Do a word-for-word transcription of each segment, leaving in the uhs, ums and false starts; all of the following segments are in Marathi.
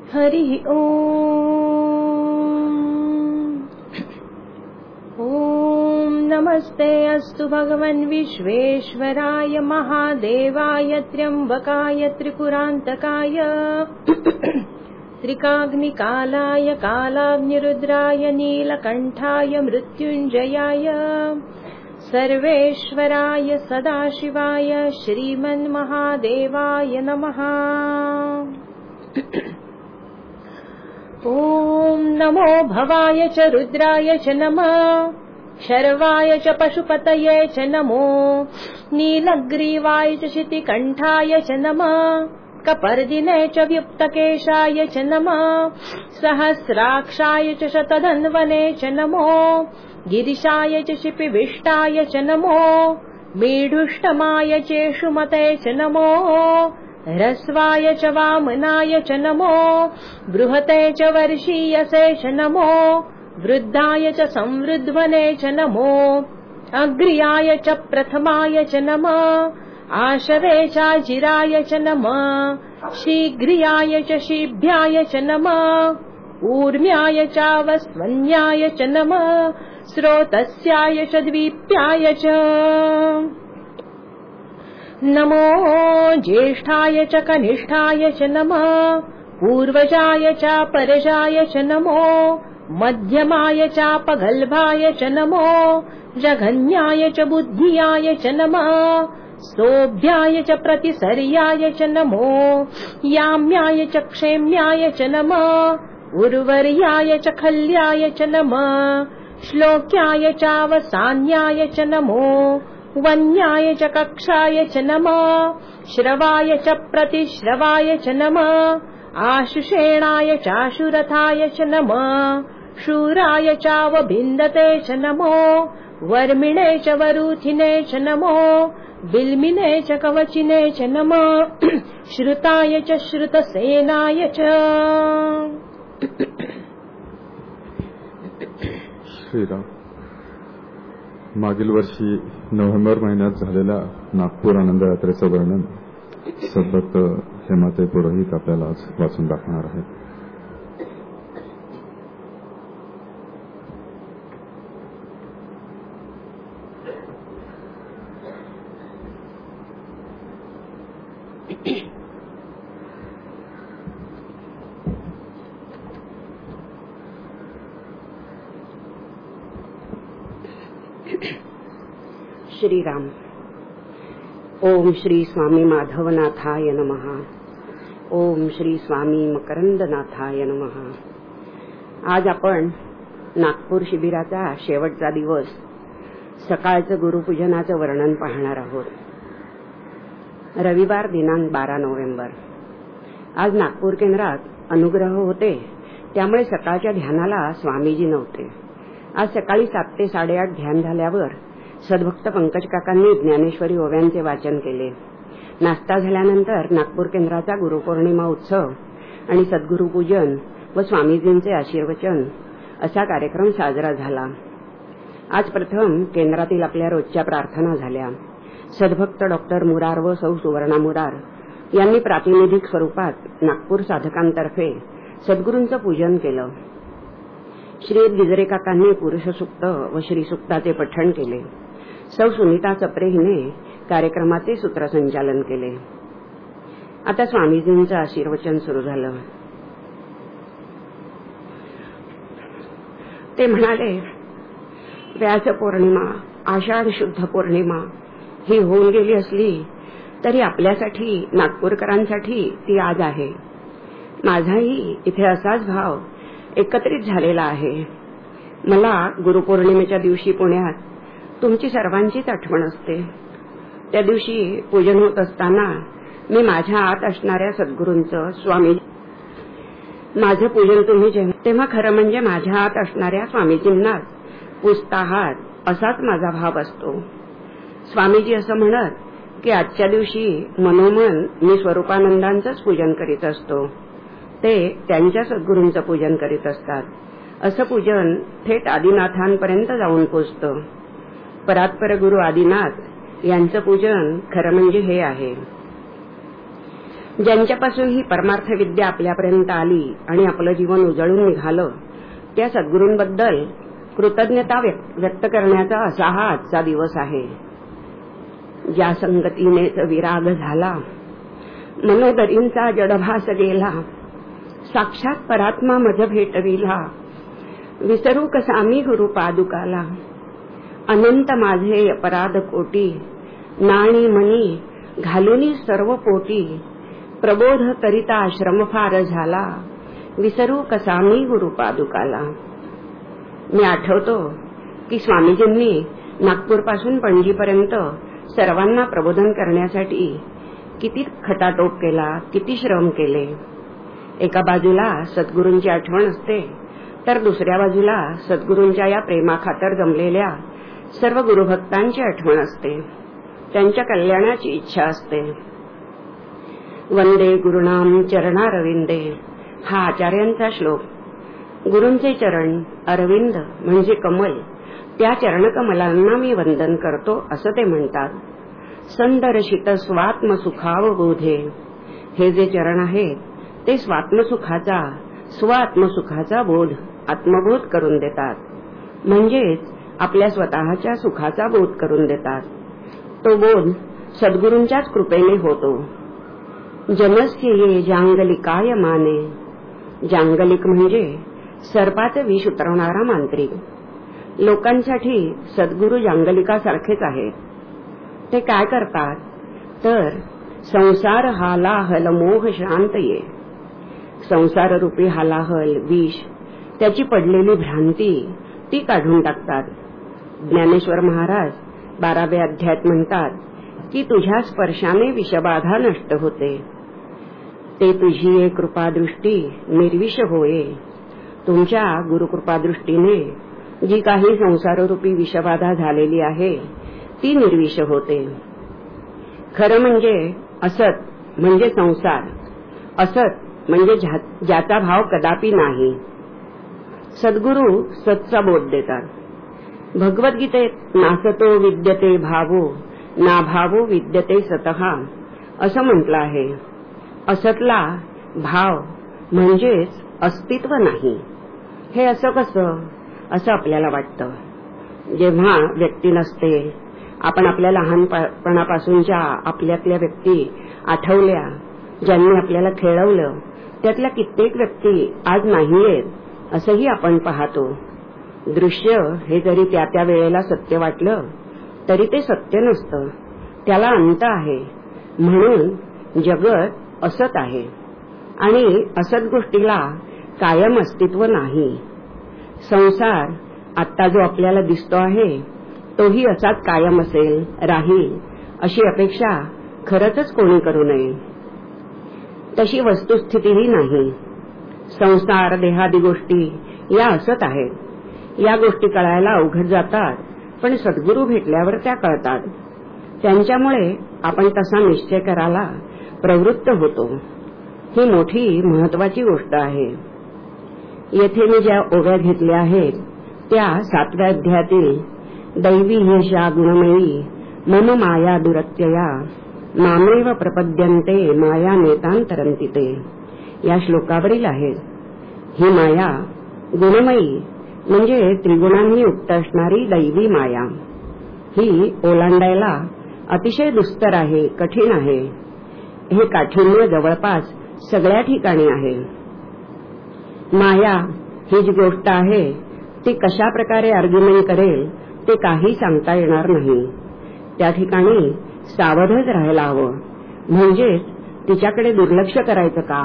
हरि ओम। ओम नमस्ते अस्तु भगवन् विश्वेश्वराय महादेवाय त्र्यंबकाय त्रिपुरांतकाय त्रिकाग्निकालाय कालाग्निरुद्राय नीलकंठाय मृत्युंजयाय सर्वेश्वराय सदाशिवाय श्रीमन्महादेवाय नमः। ओम नमो भवाय च रुद्राय च नमः, शर्वाय च पशुपतये च नमो, नीलग्रीवाय च शितिकंठाय च नमः, कपर्दिने च व्युक्तकेशाय च नमः, सहस्राक्षाय च शतधन्वने च नमो, गिरिशाय च शिपिविष्टाय च नमो, मीढुष्टमाय चेषुमते च नमो, ह्रस्वाय च वामनाय च नमो, बृहते च वर्षीयसे च नमो, वृद्धाय च संवृध्वने च नमो, अग्र्याय च प्रथमाय च नमः, आशवे चाजिराय च नमः, शीघ्रियाय च शीभ्याय च नमः, ऊर्म्याय चावस्वन्याय च नमः, स्रोतस्याय च द्वीप्याय च नमो, ज्येष्ठाय च कनिष्ठाय च नमः, पूर्वजाय च परजाय च नमो, मध्यमाय चापगल्भाय च नमो, जघन्याय च बुद्धियाय च नमः, सोऽभ्याय च प्रतिसर्याय च नमो, याम्याय च क्षेम्याय च नमः, उर्वर्याय च खल्याय च नमः, श्लोक्याय चावसान्याय च नमो, वन्याय च कक्षाय च नमः, श्रवाय च प्रतिश्रवाय च नमः, आशुषेणाय चाशुरथाय च नमः, शूराय चावभिन्दते च नमो, वर्मिणे च वरूथिने च नमो, बिल्मिने च कवचिने च नमः, श्रुताय च श्रुतसेनाय च। श्रीराम। मागील वर्षी नोव्हेंबर महिन्यात झालेल्या नागपूर आनंद यात्रेचं वर्णन सद्भक्त हेमाते पुरोहित आपल्याला आज वाचून दाखवणार आहेत. श्रीराम। ओम श्री स्वामी माधवनाथाय नमः। ओम श्री स्वामी मकरंदनाथाय नमः। आज आपण नागपूर शिबिराचा शेवटचा दिवस, सकाळचं गुरुपूजनाचं वर्णन पाहणार आहोत. रविवार दिनांक बारा नोव्हेंबर. आज नागपूर केंद्रात अनुग्रह होते, त्यामुळे सकाळच्या ध्यानाला स्वामीजी नव्हते. आज सकाळी सात ते साडेआठ ध्यान झाल्यावर सद्भक्त पंकज काकांनी ज्ञानेश्वरी ओव्यांचे वाचन केले. नाश्ता झाल्यानंतर नागपूर केंद्राचा गुरुपौर्णिमा उत्सव आणि सद्गुरुपूजन व स्वामीजींचे आशीर्वचन असा कार्यक्रम साजरा झाला. आज प्रथम केंद्रातील आपल्या रोजच्या प्रार्थना झाल्या. सद्भक्त डॉक्टर मुरार व सौ सुवर्णा मुरार यांनी प्रातिनिधिक स्वरूपात नागपूर साधकांतर्फे सद्गुरूंचं पूजन केलं. श्री गिजरे काकांनी पुरुषसूक्त व श्रीसूक्ताचे पठण केले. सौ सुनीता चपरे हिने कार्यक्रमाचे सूत्रसंचालन केले. आता स्वामीजींचं आशीर्वचन सुरू झालं. ते म्हणाले, व्यास पौर्णिमा, आषाढ शुद्ध पौर्णिमा ही होऊन गेली असली तरी आपल्यासाठी, नागपूरकरांसाठी ती आज आहे. माझाही इथे असाच भाव एकत्रित झालेला आहे. मला गुरुपौर्णिमेच्या दिवशी पुण्यात तुमची सर्वांचीच आठवण असते. त्या दिवशी पूजन होत असताना मी माझ्या आत असणाऱ्या सद्गुरूंचं, स्वामी माझं पूजन तुम्ही जेव्हा तेव्हा खरं म्हणजे माझ्या आत असणाऱ्या स्वामीजींनाच पूजता आहात असाच माझा भाव असतो. स्वामीजी असं म्हणत की आजच्या दिवशी मनोमन मी स्वरूपानंदांचंच पूजन करीत असतो, ते त्यांच्या सद्गुरूंचं पूजन करीत असतात. असं पूजन थेट आदिनाथांपर्यंत जाऊन पोचतं. परात्पर गुरु आदिनाथ यांचं पूजन खरं म्हणजे हे आहे. ज्यांच्यापासून ही परमार्थ विद्या आपल्यापर्यंत आली आणि आपलं जीवन उजळून निघालं त्या सद्गुरूंबद्दल कृतज्ञता व्यक्त करण्याचा असा हा आजचा दिवस आहे. ज्या संगतीनेच विराग झाला, मनोदरींचा जडभास गेला, साक्षात परात्मा मज भेटविला, विसरू कसा मी गुरु पादुकाला. अनंत माझे अपराध कोटी, नाणी मनी घालुनी सर्व पोटी, प्रबोध करिता श्रम फार झाला, विसरू कसा मी गुरु पादुकाला. मी आठवतो की स्वामीजींनी नागपूरपासून पणजीपर्यंत सर्वांना प्रबोधन करण्यासाठी किती खटाटोप केला, किती श्रम केले. एका बाजूला सद्गुरूंची आठवण असते, तर दुसऱ्या बाजूला सद्गुरूंच्या या प्रेमाखातर जमलेल्या सर्व गुरुभक्तांची आठवण असते, त्यांच्या कल्याणाची इच्छा असते. वंदे गुरुनाम चरणारविंदे हा आचार्यांचा श्लोक. गुरूंचे चरण अरविंद म्हणजे कमल, त्या चरणकमलांना मी वंदन करतो असं ते म्हणतात. संदर्शित स्वात्मसुखावबोधे, हे जे चरण आहेत ते स्वात्मसुखाचा स्वात्मसुखाचा बोध आत्मबोध करून देतात, म्हणजेच आपल्या स्वतःच्या सुखाचा बोध करून देतात. तो बोध सद्गुरूंच्याच कृपेने होतो. जमस्य ये जांगलिकाय माने, जांगलिक म्हणजे सर्पाचे विष उतरवणारा मांत्रिक. लोकांसाठी सद्गुरू जांगलिकासारखेच आहेत. ते काय करतात तर संसार हालाहल मोह शांत ये, संसार रूपी हालाहल विष त्याची पडलेली भ्रांती ती काढून टाकतात. ज्ञानेश्वर महाराज बाराव्या अध्यायात म्हणतात की तुझ्या स्पर्शाने विषबाधा नष्ट होते. ते तुझी एक कृपादृष्टी निर्विष होये. तुमच्या गुरुकृपादृष्टीने जी काही संसाररूपी विषबाधा झालेली आहे ती निर्विष होते. खरं म्हणजे असत म्हणजे संसार, असत म्हणजे ज्याचा भाव कदापि नाही. सद्गुरू सतचा बोध देतात. भगवद्गीतेत नासतो विद्यते भावो ना भावो विद्यते सतः असं म्हटलं आहे. असतला भाव म्हणजेच अस्तित्व नाही. हे असं कसं असं आपल्याला वाटतं. जेव्हा व्यक्ती नसते, आपण आपल्या लहानपणापासूनच्या आपल्यातल्या व्यक्ती आठवल्या, ज्यांनी आपल्याला खेळवलं, त्यातल्या कित्येक व्यक्ती आज नाहीयेत असंही आपण पाहतो. दृश्य हे जरी त्या त्या वेळेला सत्य वाटलं तरी ते सत्य नसतं, त्याला अंत आहे. म्हणून जगत असत आहे आणि असत गोष्टीला कायम अस्तित्व नाही. संसार आत्ता जो आपल्याला दिसतो आहे तोही असाच कायम असेल, राहील अशी अपेक्षा खरंच कोणी करू नये. तशी वस्तुस्थितीही नाही. संसार देहादी गोष्टी या असत आहेत. या गोष्टी कळायला अवघड जातात, पण सद्गुरू भेटल्यावर त्या कळतात. त्यांच्यामुळे आपण तसा निश्चय करायला प्रवृत्त होतो. ही मोठी महत्वाची गोष्ट आहे. येथे मी ज्या ओव्या घेतल्या आहेत त्या सातव्या अध्यायातील दैवी ह्येषा गुणमयी मम माया दुरत्यया मामेव प्रपद्यन्ते माया नेतांतरन्ति ते या श्लोकावरील आहेत. ही माया गुणमयी म्हणजे त्रिगुणांनी युक्त असणारी दैवी माया. ही ओलांडायला अतिशय दुस्तर आहे, कठीण आहे. हे काठिण्य जवळपास सगळ्या ठिकाणी आहे. माया ही जी गोष्ट आहे ती कशा प्रकारे आर्ग्युमेंट करेल ते काही सांगता येणार नाही. त्या ठिकाणी सावधच राहायला हवं. म्हणजेच तिच्याकडे दुर्लक्ष करायचं का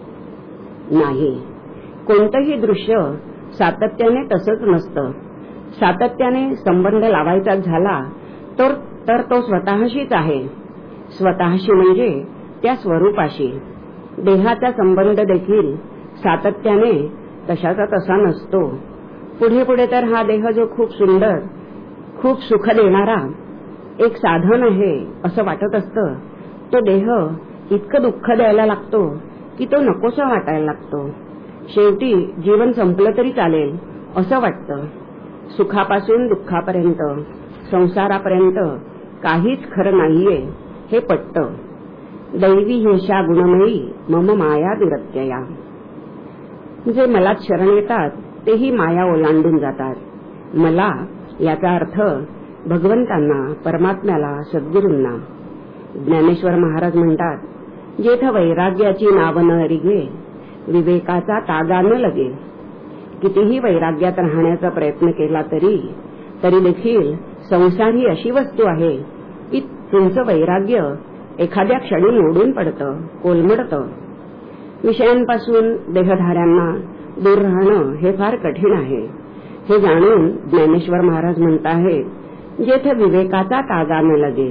नाही. कोणतंही दृश्य सातत्याने तसंच नसतं. सातत्याने संबंध लावायचा झाला तर तर तो स्वतःशीच आहे. स्वतःशी म्हणजे त्या स्वरूपाशी. देहाचा संबंध देखील सातत्याने तशाचा तसा नसतो. पुढे पुढे तर हा देह जो खूप सुंदर, खूप सुख देणारा एक साधन आहे असं वाटत असतं, तो देह इतकं दुःख द्यायला लागतो की तो नकोसा वाटायला लागतो. शेवटी जीवन संपलं तरी चालेल असं वाटतं. सुखापासून दुःखापर्यंत, संसारापर्यंत काहीच खरं नाहीये हे पटतं. दैवी हेषा गुणमयी मम माया दुरत्यया. जे मला शरण येतात तेही माया ओलांडून जातात. मला याचा अर्थ भगवंतांना, परमात्म्याला, सद्गुरूंना. ज्ञानेश्वर महाराज म्हणतात, जेथ वैराग्याची नाव न रिगे विवेकाचा तागा न लगे. कितीही वैराग्यात राहण्याचा प्रयत्न केला तरी तरी देखील संसार ही अशी वस्तू आहे की तुमचं वैराग्य एखाद्या क्षणी मोडून पडतं, कोलमडतं. विषयांपासून देहधाऱ्यांना दूर राहणं हे फार कठीण आहे. हे जाणून ज्ञानेश्वर महाराज म्हणत आहेत, जेथे विवेकाचा तागा न लगे.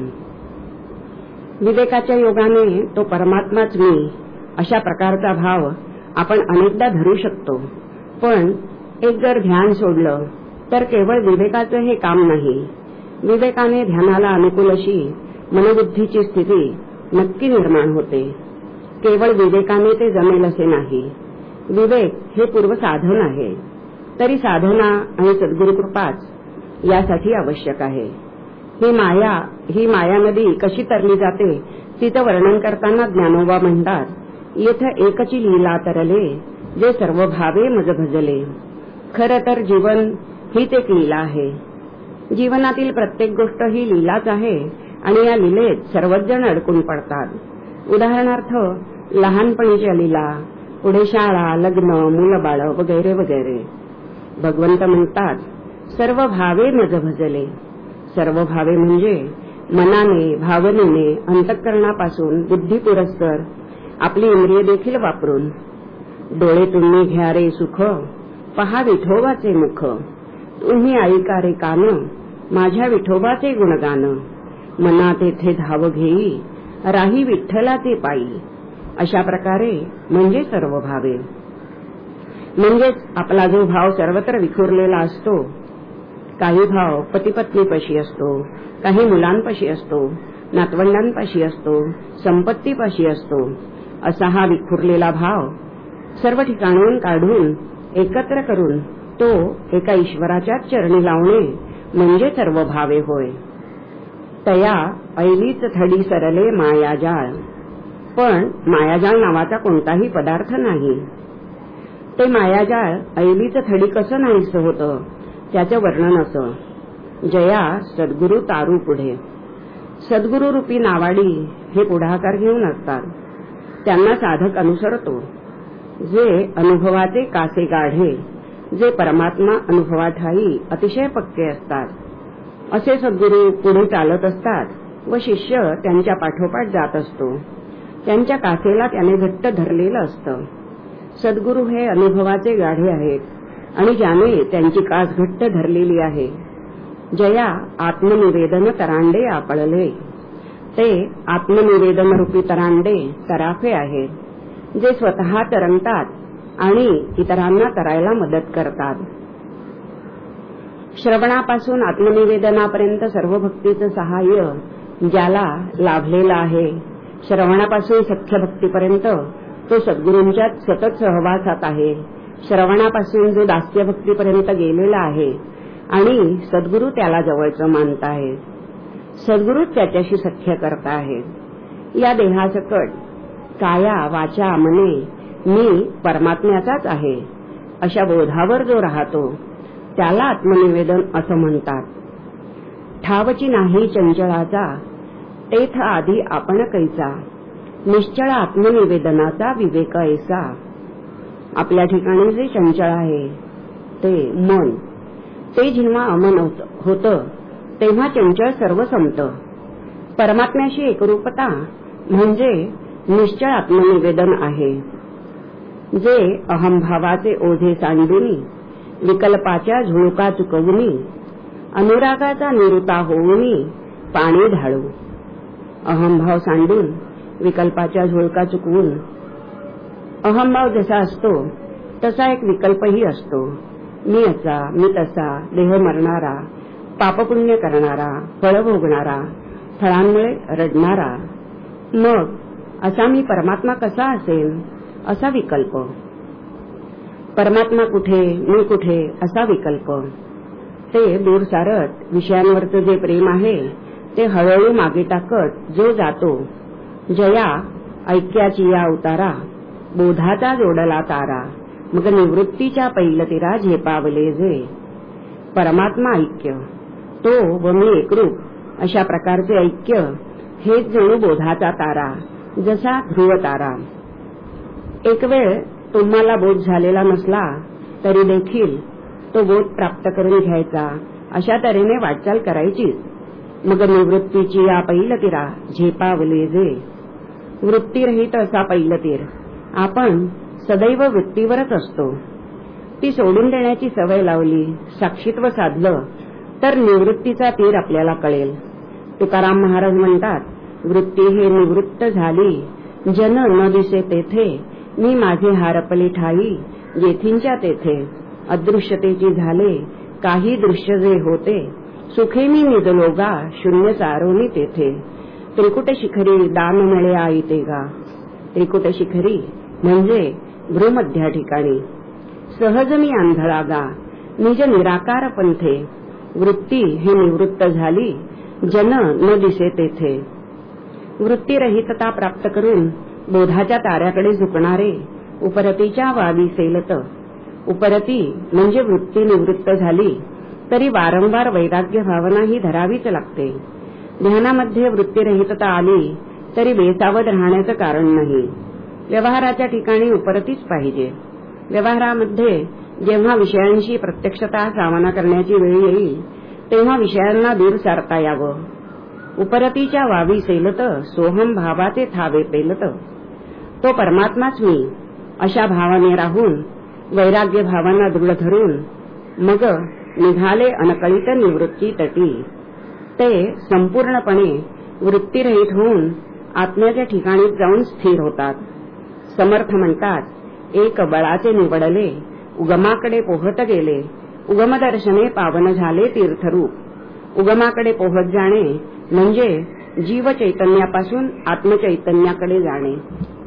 विवेकाच्या योगाने तो परमात्माच मी अशा प्रकारचा भाव आपण अनेकदा धरू शकतो. पण एक जर ध्यान सोडलं तर केवळ विवेकाचं हे काम नाही. विवेकाने ध्यानाला अनुकूल अशी मनोबुद्धीची स्थिती नक्की निर्माण होते. केवळ विवेकाने ते जमेल असे नाही. विवेक हे पूर्व साधन आहे. तरी साधना आणि सद्गुरुकृपाच यासाठी आवश्यक आहे. ही माया ही माया नदी कशी तरली जाते तिचं वर्णन करताना ज्ञानोबा म्हणतात, येथे एकची लीला तरले जे सर्व भावे मज भजले. खरं तर जीवन हीच एक लीला आहे. जीवनातील प्रत्येक गोष्ट ही लीलाच आहे आणि या लीलेत सर्वच जण अडकून पडतात. उदाहरणार्थ लहानपणीच्या लीला, पुढे शाळा, लग्न, मुलबाळ वगैरे वगैरे. भगवंत म्हणतात, सर्व भावे मज भजले. सर्व भावे म्हणजे मनाने, भावनेने, अंतःकरणापासून बुद्धीपुरस्सर आपली इंद्रिय देखील वापरून. डोळे तुम्ही घ्या रे सुख, पहा विठोबाचे मुख. तुम्ही ऐका रे कान, माझ्या विठोबाचे गुणगान. मना तेथे धाव घेई, राही विठ्ठलाचे पायी. अशा प्रकारे म्हणजे सर्व भावे. म्हणजेच आपला जो भाव सर्वत्र विखुरलेला असतो. काही भाव पतीपत्नीपाशी असतो, काही मुलांपाशी असतो, नातवंडांपाशी असतो, संपत्तीपाशी असतो. असा हा विखुरलेला भाव सर्व ठिकाणून काढून एकत्र करून तो एका ईश्वराच्या चरणी लावणे म्हणजे सर्व भावे होय. तया ऐलीच थडी सरले मायाजाळ. पण मायाजाळ नावाचा कोणताही पदार्थ नाही. ते मायाजाळ ऐलीच थडी कसं नाहीसं होतं त्याचं वर्णन असं, जया सद्गुरु तारू पुढे. सद्गुरु रूपी नावाडी हे पुढाकार घेऊन असतात. त्यांना साधक अनुसरतो. जे अनुभवाचे कासे गाढे, जे परमात्मा अनुभवाठाई अतिशय पक्के असतात. असे सद्गुरु पुढे चालत असतात व शिष्य त्यांच्या पाठोपाठ जात असतो. त्यांच्या कासेला त्याने घट्ट धरलेलं असतं. सद्गुरु हे अनुभवाचे गाढे आहेत आणि ज्याने त्यांची कास घट्ट धरलेली आहे. जया आत्मनिवेदन तरांडे आपळले. ते आत्मनिवेदन रूपी तरांडे तराफे आहेत, जे स्वतः तरंगतात आणि इतरांना तरायला मदत करतात. श्रवणापासून आत्मनिवेदनापर्यंत सर्व भक्तीचं सहाय्य ज्याला लाभलेलं आहे, श्रवणापासून सख्य भक्तीपर्यंत तो सद्गुरूंच्या सतत सहवासात आहे. श्रवणापासून जो दास्य भक्तीपर्यंत गेलेला आहे आणि सद्गुरू त्याला जवळचं मानत आहे. सद्गुरूच त्याच्याशी सख्य करता आहेत. या देहासकट काया वाचा मने मी परमात्म्याचाच आहे अशा बोधावर जो राहतो त्याला आत्मनिवेदन असं म्हणतात. ठावची नाही चंचळाचा, तेथ आधी आपण कैसा. निश्चळ आत्मनिवेदनाचा विवेक ऐसा. आपल्या ठिकाणी जे चंचळ आहे ते मन, ते जेव्हा अमन होतं तेव्हा चंचळ सर्व संपतं. परमात्म्याशी एकरूपता म्हणजे निश्चळ आत्मनिवेदन आहे. जे अहंभावाचे ओझे सांडूनी, विकल्पाच्या झुळका चुकवूनी, अनुरागाचा निरुता होऊनी पाणी ढाळू. अहंभाव सांडून विकल्पाच्या झुळका चुकवून. अहंभाव जसा असतो तसा एक विकल्पही असतो. मी असा, मी तसा, देह मरणारा, पापपुण्य करणारा, फळ भोगणारा, फळांमुळे रडणारा. मग असा मी परमात्मा कसा असेल असा विकल्प. परमात्मा कुठे, मी कुठे असा विकल्प. ते दूर सारत विषयांवरचं जे प्रेम आहे ते हळूहळू मागे टाकत जो जातो. जया ऐक्याची या अवतारा बोधाचा जोडला तारा मग निवृत्तीच्या पैलतीरा झेपावले जे. परमात्मा ऐक्य तो व मी एकरूप अशा प्रकारचे ऐक्य हेच जणू बोधाचा तारा जसा ध्रुव तारा. एक वेळ तुम्हाला बोध झालेला नसला तरी देखील तो बोध प्राप्त करून घ्यायचा अशा तऱ्हेने वाटचाल करायची. मग निवृत्तीची या पैलतीरा झेपावले जे. वृत्तीरहित असा पैलतीर आपण सदैव वृत्तीवरच असतो. ती सोडून देण्याची सवय लावली साक्षीत्व साधलं तर निवृत्तीचा तीर आपल्याला कळेल. तुकाराम महाराज म्हणतात, वृत्ती हे निवृत्त झाली जन न दिसे तेथे मी माझे हारपले ठाई जेथींच्या तेथे. अदृश्यतेची झाले काही दृश्य जे होते सुखे मी निजलोगा शून्य सारोनी तेथे. त्रिकुट शिखरी दान मिळे आईते गा. त्रिकुट शिखरी म्हणजे भ्रूमध्या ठिकाणी सहज मी आंधळा गा निज निराकार पंथे. वृत्ती हे निवृत्त झाली जन न दिसे तेथे. वृत्तीरहितता प्राप्त करून बोधाच्या ताऱ्याकडे झुकणारे उपरतीच्या वावी सेलत. उपरती म्हणजे वृत्ती निवृत्त झाली तरी वारंवार वैराग्य भावना ही धरावीच लागते. ध्यानामध्ये वृत्तीरहितता आली तरी बेसावध राहण्याचं कारण नाही. व्यवहाराच्या ठिकाणी उपरतीच पाहिजे. व्यवहारामध्ये जेव्हा विषयांशी प्रत्यक्षतः सामना करण्याची वेळ येईल तेव्हा विषयांना दूर सारता यावं. उपरतीच्या वावी सेलत सोहम भावाचे थावे पेलत. तो परमात्माच मी अशा भावाने राहून वैराग्य भावांना दृढ धरून मग निघाले अनकळित निवृत्ती तटी. ते संपूर्णपणे वृत्तीरहित होऊन आत्म्याच्या ठिकाणी जाऊन स्थिर होतात. समर्थ म्हणतात, एक बळाचे निवडले उगमाकडे पोहत गेले उगमदर्शने पावन झाले तीर्थरूप. उगमाकडे पोहत जाणे म्हणजे जीव चैतन्यापासून आत्मचैतन्याकडे जाणे.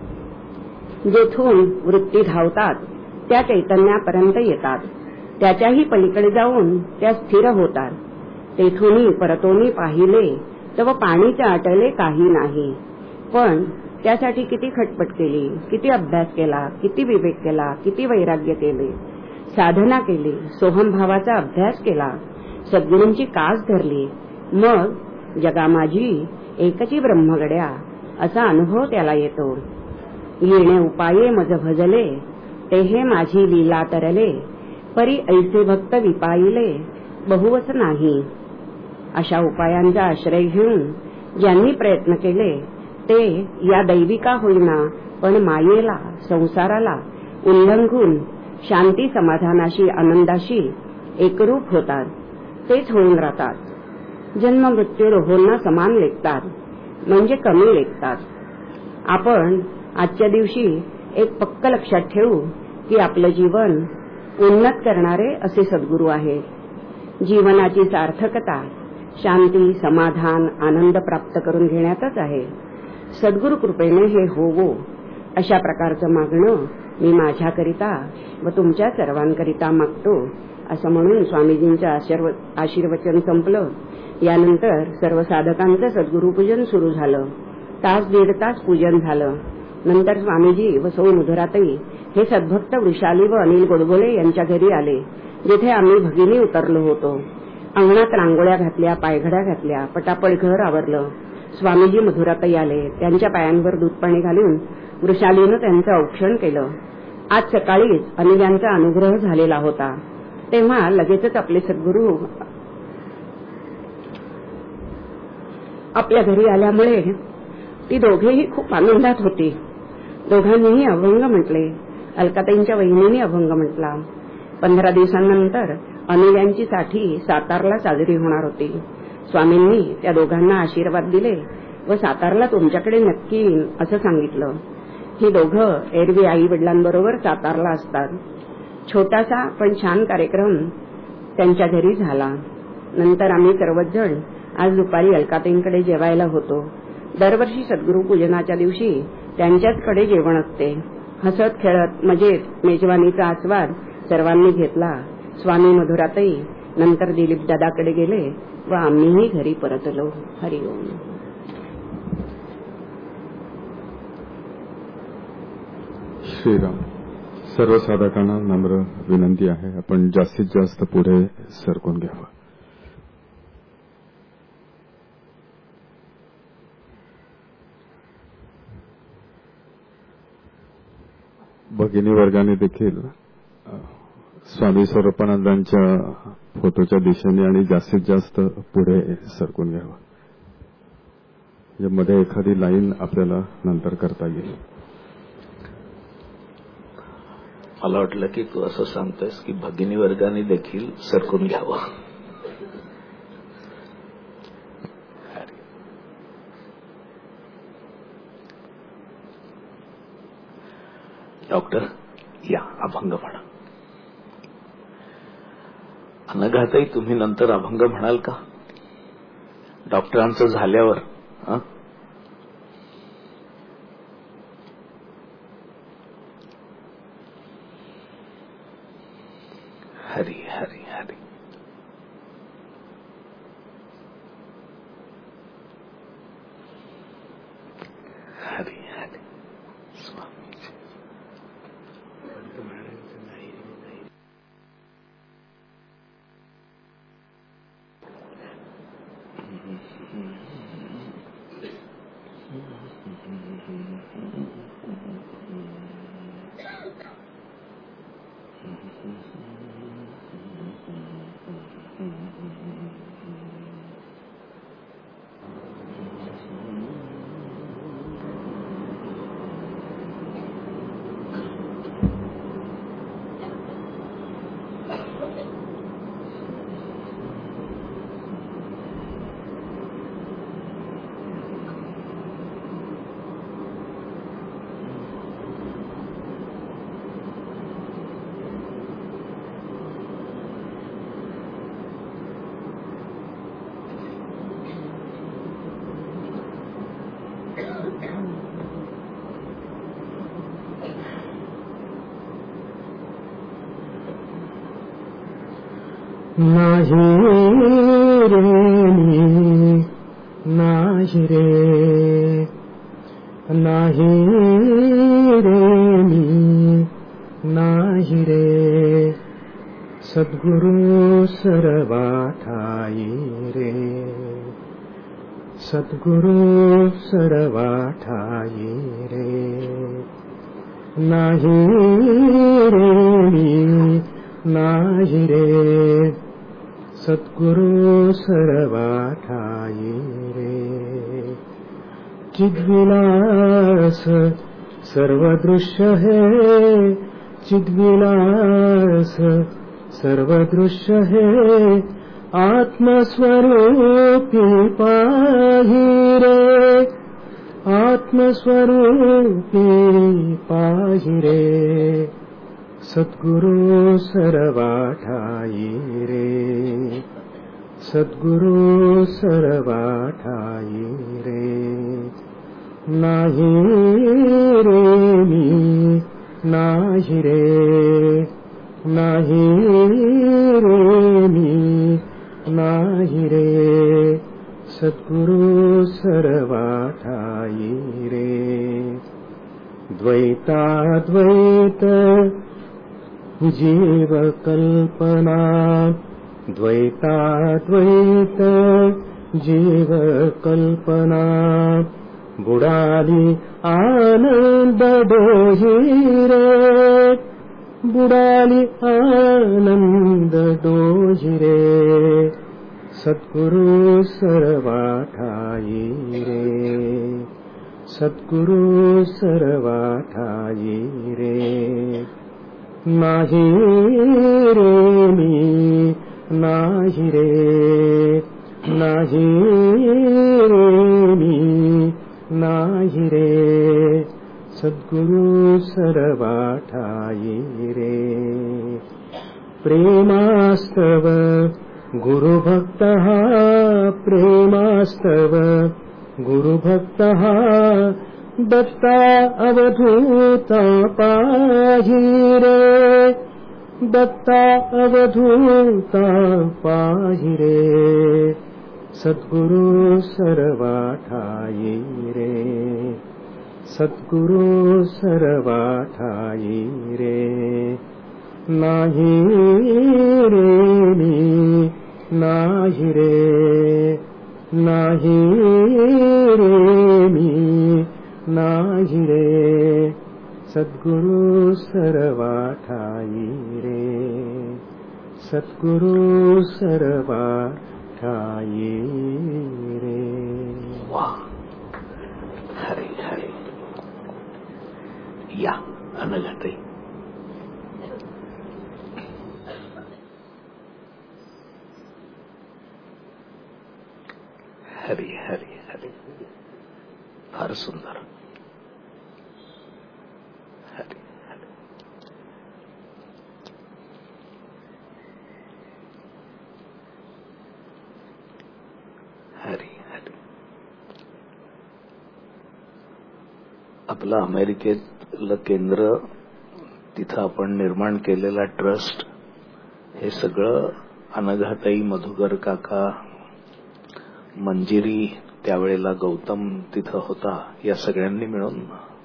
जेथून वृत्ती धावतात त्या चैतन्यापर्यंत येतात. त्याच्याही पलीकडे जाऊन त्या स्थिर होतात. तेथूनही परतोनी पाहिले तव पाणीचे आटले काही नाही. पण त्यासाठी किती खटपट केली, किती अभ्यास केला, किती विवेक केला, किती वैराग्य केले, साधना केली, सोहमभावाचा अभ्यास केला, सद्गुरूंची कास धरली. मग जगा माझी एकची ब्रह्मगड्या असा अनुभव त्याला येतो. येणे उपाये मज भजले ते हे माझी लीला तरले परी ऐसे भक्त विपाईले बहुवच नाही. अशा उपायांचा आश्रय घेऊन ज्यांनी प्रयत्न केले ते या दैविका होईना पण मायेला संसाराला उल्लंघून शांती समाधानाशी आनंदाशी एकरूप होतात. तेच होऊन राहतात. जन्म मृत्यू रोहोंना समान लेखतात म्हणजे कमी लेखतात. आपण आजच्या दिवशी एक पक्क लक्षात ठेवू की आपलं जीवन उन्नत करणारे असे सद्गुरू आहेत. जीवनाची सार्थकता शांती समाधान आनंद प्राप्त करून घेण्यातच आहे. सद्गुरू कृपेने हे होवो अशा प्रकारचं मागणं मी माझ्याकरिता व तुमच्या सर्वांकरिता मागतो असं म्हणून स्वामीजींचं आशीर्वचन संपलं. यानंतर सर्व साधकांचं सद्गुरूपूजन सुरू झालं. तास दीड तास पूजन झालं. नंतर स्वामीजी व सौ मधुराताई हे सद्भक्त वृषाली व अनिल गोडबोले यांच्या घरी आले, जिथे आम्ही भगिनी उतरलो होतो. अंगणात रांगोळ्या घातल्या, पायघड्या घातल्या, पटापट घर आवरलं. स्वामीजी मधुराताई आले. त्यांच्या पायांवर दूध पाणी घालून वृषालीनं त्यांचं औक्षण केलं. आज सकाळीच अनिल यांचा अनुग्रह झालेला होता. तेव्हा लगेचच आपले सद्गुरू आपल्या घरी आल्यामुळे ती दोघेही खूप आनंदात होती. दोघांनीही अभंग म्हटले. अलकाताईंच्या वहिनीने अभंग म्हटला. पंधरा दिवसांनंतर अनिल यांची साठी सातारला साजरी होणार होती. स्वामींनी त्या दोघांना आशीर्वाद दिले व सातारला तुमच्याकडे नक्की येईन असं सांगितलं. ही दोघं एरवी आई वडिलांबरोबर सातारला असतात. छोटासा पण छान कार्यक्रम त्यांच्या घरी झाला. नंतर आम्ही सर्वच जण आज दुपारी अलकाताईंकडे जेवायला होतो. दरवर्षी सद्गुरू पूजनाच्या दिवशी त्यांच्याचकडे जेवण असते. हसत खेळत मजेत मेजवानीचा आस्वाद सर्वांनी घेतला. स्वामी मधुराताई नंतर दिलीप दादाकडे गेले व आम्हीही घरी परतलो. हरिओम. श्रीराम. सर्व साधकांना नम्र विनंती आहे, आपण जास्तीत जास्त पुढे सरकून घ्यावं. भगिनी वर्गाने देखील स्वामी स्वरूपानंदांच्या फोटोच्या दिशेने आणि जास्तीत जास्त पुढे सरकून घ्यावं. मध्ये एखादी लाईन आपल्याला नंतर करता येईल. मला वाटलं की तू असं सांगतोयस की भगिनी वर्गाने देखील सरकून घ्यावं. डॉक्टर या अभंग म्हणा. अनघाताई तुम्ही नंतर अभंग म्हणाल का डॉक्टरांचं झाल्यावर? हरी हरी हरी. हरी हरी. स्वामीजी नाही रे मी नाही रे नाही रे मी नाही रे सद्गुरु सर्वाठाई रे सद्गुरु सर्वाठाई रे नाही रे मी नाही रे सद्गुरु सर्वाठाई रे चिद्विलास सर्वदृश्य है चिद्विलास सर्वदृश्य है आत्मस्वरूपी पाहि रे आत्मस्वरूपी पाहि रे सद्गुरु सर्वाठाई रे सद्गुरु सर्वाठाई रे नाही रे मी नाही रे नाही रे मी नाही रे सद्गुरु सर्वाठाई रे द्वैताद्वैत जीव कल्पना द्वैताद्वैत जीव कल्पना बुडाली आनंद डोही रे बुडाली आनंद डोही रे सद्गुरु सर्वाठाई रे सद्गुरु सर्वाठाई रे नाही रे मी नाही रे नाही रे मी नाही रे सद्गुरु सर्वाठाई रे प्रेमास्तव गुरुभक्तः प्रेमास्तव गुरुभक्तः दत्ता अवधूता पाहि रे दत्ता अवधूता पाहि रे सद्गुरु सर्वाठाई रे सद्गुरु सर्वा ठाई रे नाही रे मी नाही रे नाही रे मी नाही रे सद्गुरु सर्वा ठाई रे सद्गुरु सर्वा ठाई रे. वाह, हरे हरे. या अनघते. हरी हरी हरी. फार सुंदर. हरी हरी. हरी हरी. आपलं अमेरिकेतलं केंद्र, तिथं आपण निर्माण केलेला ट्रस्ट, हे सगळं अनघाताई, मधुकर काका, मंजिरी, त्यावेळेला गौतम तिथं होता, या सगळ्यांनी मिळून,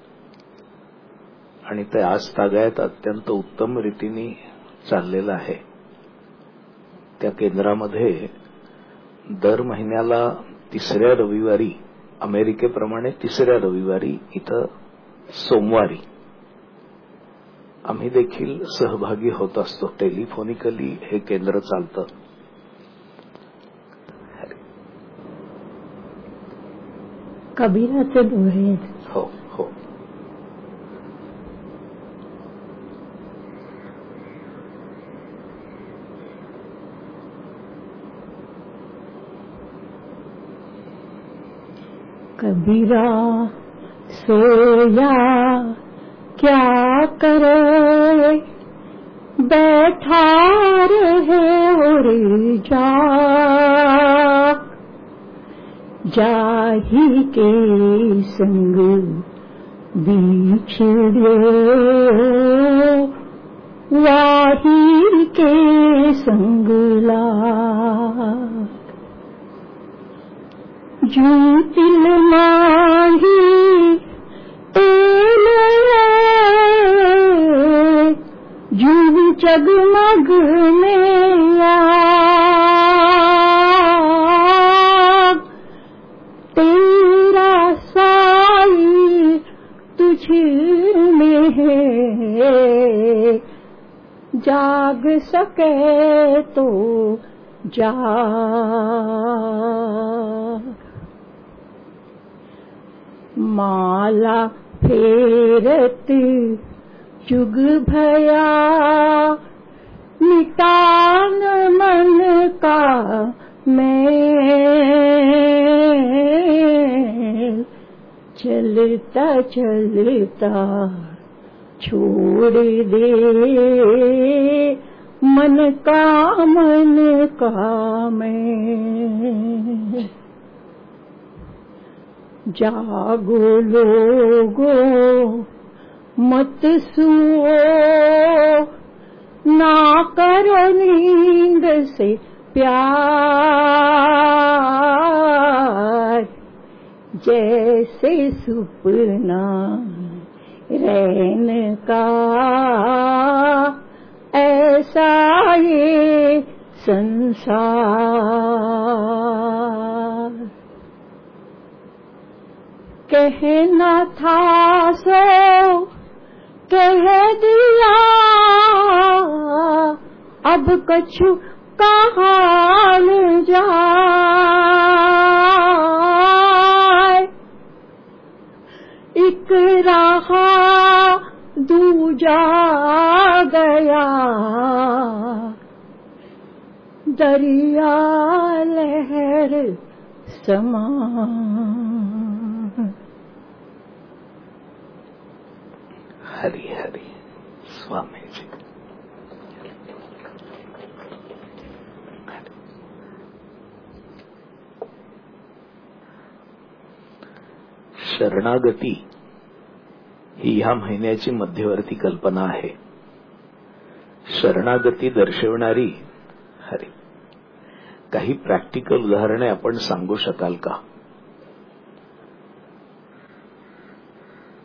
आणि ते आज तागायत अत्यंत उत्तम रीतीने चाललेलं आहे. त्या केंद्रामध्ये दर महिन्याला तिसऱ्या रविवारी, अमेरिकेप्रमाणे तिसऱ्या रविवारी, इथं सोमवारी आम्ही देखील सहभागी होत असतो. टेलिफोनिकली हे केंद्र चालतं. कबीराचे दोहे. हो हो. कबीरा सोया क्या करे, बैठा रहे और जा जाही के संग बिछड़े, वाही के संग लाग, जू तिल माही तेल जू जगमग में आग, तेरा साई तुझ में है, जाग सके तो जाग. माला फेरत जुग भया, मिटान मन का मैल, चलता चलता छोड़ दे मन का मन का मैल. जागो लोगो मत सुओ, ना करो नींद से प्यार, जैसे सुपना रैन का ऐसा ये संसार. कहना था सो कह दिया, अब कछु कहान जाए, एक रहा दूजा गया, दरिया लहर समान. हरी हरी. स्वामी जी. शरणागती ही ह्या महिन्याची मध्यवर्ती कल्पना आहे. शरणागती दर्शवणारी हरी काही प्रॅक्टिकल उदाहरणे आपण सांगू शकाल का?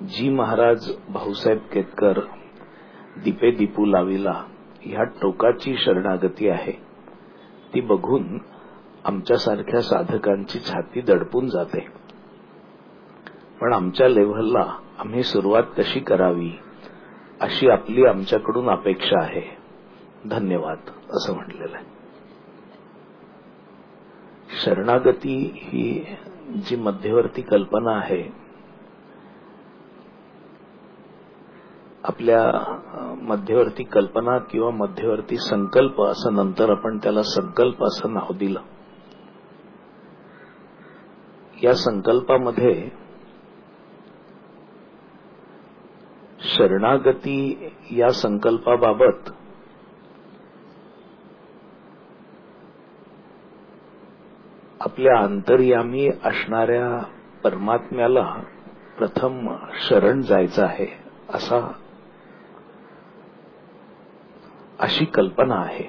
जी महाराज भाऊसाहेब केतकर दीपे दीपू लाविला ह्या टोकाची शरणागती आहे ती बघून आमच्यासारख्या साधकांची छाती दडपून जाते. पण आमच्या लेव्हलला आम्ही सुरुवात कशी करावी अशी आपली आमच्याकडून अपेक्षा आहे. धन्यवाद असं म्हटलेलं आहे. शरणागती ही जी मध्यवर्ती कल्पना आहे आपल्या मध्यवर्ती कल्पना किंवा मध्यवर्ती संकल्प असं नंतर आपण त्याला संकल्प असं नाव दिलं. या संकल्पामध्ये शरणागती या संकल्पाबाबत आपल्या अंतर्यामी असणाऱ्या परमात्म्याला प्रथम शरण जायचं आहे असा अशी कल्पना आहे.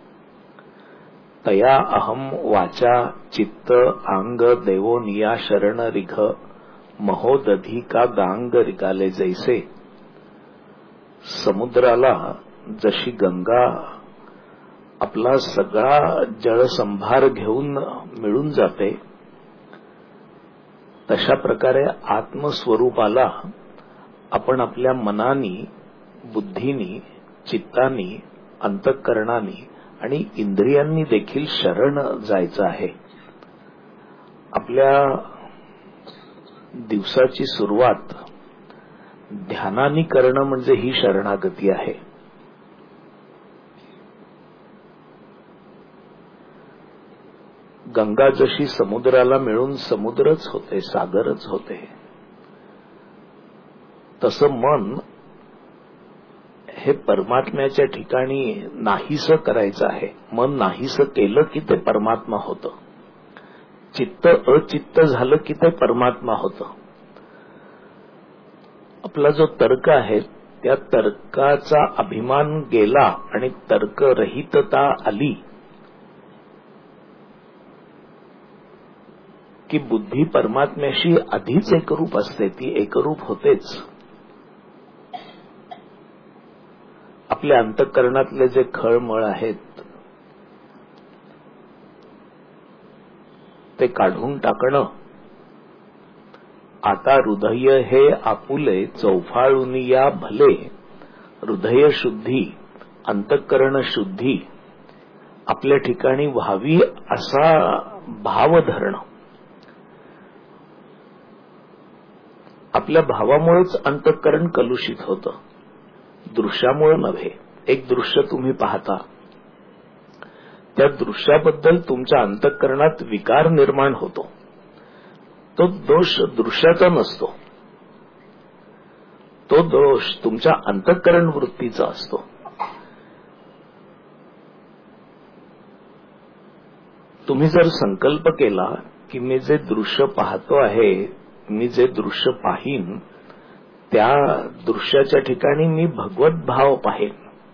तया अहम वाचा चित्त अंग देवोनिया शरण रिघ महोदधी का गांग रिगाले जैसे. समुद्राला जशी गंगा आपला सगळा जळसंभार घेऊन मिळून जाते तशा प्रकारे आत्मस्वरूपाला आपण आपल्या मनानी बुद्धीनी चित्तानी अंतःकरणानी आणि इंद्रियांनी देखील शरण जायचं आहे. आपल्या दिवसाची सुरुवात ध्यानानी करणं म्हणजे ही शरणागती आहे. गंगा जशी समुद्राला मिळून समुद्रच होते सागरच होते तसं मन हे परमात्म्याच्या ठिकाणी नाहीसं करायचं आहे. मन नाहीसं केलं की ते परमात्मा होतं. चित्त अचित्त झालं की ते परमात्मा होतं. आपला जो तर्क आहे त्या तर्काचा अभिमान गेला आणि तर्करहितता आली की बुद्धी परमात्म्याशी आधीच एकरूप असते. ती एकरूप होतेच. आपल्या अंतःकरणातले जे खळमळ आहेत ते काढून टाकणं. आता हृदय हे आपुले चौफाळून या भले. हृदय शुद्धी अंतःकरण शुद्धी आपल्या ठिकाणी व्हावी असा भाव धरणं. आपल्या भावामुळेच अंतःकरण कलुषित होतं दृश्यामुळे नव्हे. एक दृश्य तुम्ही पाहता त्या दृश्याबद्दल तुमच्या अंतःकरणात विकार निर्माण होतो. तो दोष दृश्याचा नसतो. तो दोष तुमच्या अंतःकरण वृत्तीचा असतो. तुम्ही जर संकल्प केला की मी जे दृश्य पाहतो आहे मी जे दृश्य पाहीन त्या दृश्याच्या ठिकाणी मी भगवत भाव पाहेन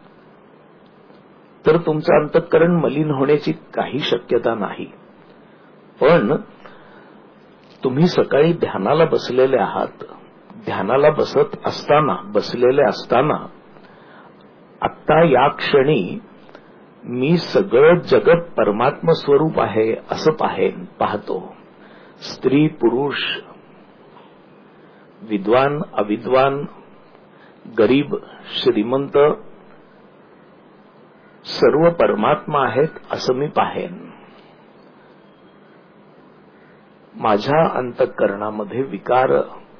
तर तुमचं अंतःकरण मलिन होण्याची काही शक्यता नाही. पण तुम्ही सकाळी ध्यानाला बसलेले आहात. ध्यानाला बसत असताना बसलेले असताना आत्ता या क्षणी मी सगळं जगत परमात्म स्वरूप आहे असं पाहेन पाहतो. स्त्री पुरुष विद्वान अविद्वान गरीब श्रीमंत सर्व परमात्मा आहेत असं मी पाहेन. माझ्या अंतःकरणामध्ये विकार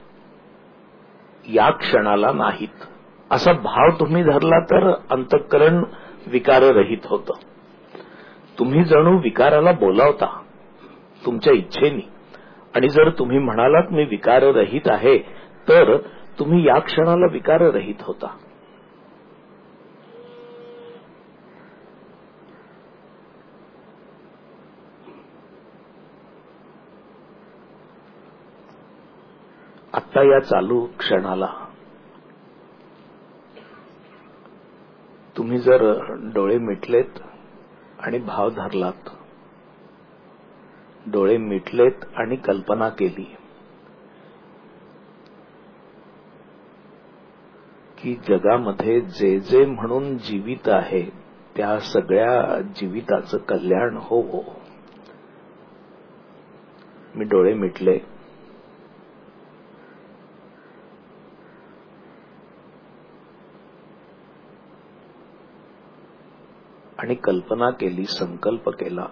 या क्षणाला नाहीत असा भाव तुम्ही धरला तर अंतःकरण विकाररहित होतं. तुम्ही जणू विकाराला बोलावता तुमच्या इच्छेनी आणि जर तुम्ही म्हणालात मी विकाररहित आहे तर तुम्ही या क्षणाला विकाररहित होता. आत्ता या चालू क्षणाला तुम्ही जर डोळे मिटलेत आणि भाव धरलात डोळे मिटलेत आणि कल्पना केली की जगामध्ये जे जे म्हणून जीवित आहे त्या सगळ्या जीविताचं कल्याण हो. मी डोळे मिटले. आणि कल्पना केली, संकल्प केला,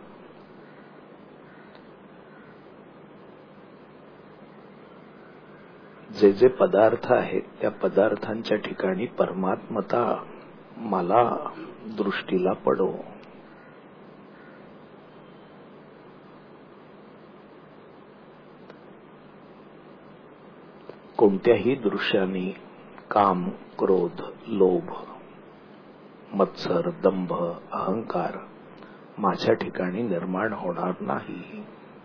जे जे पदार्थ आहेत त्या पदार्थांच्या ठिकाणी परमात्मता मला दृष्टीला पडो. कोणत्याही दृश्याने काम, क्रोध, लोभ, मत्सर, दंभ, अहंकार माझ्या ठिकाणी निर्माण होणार नाही.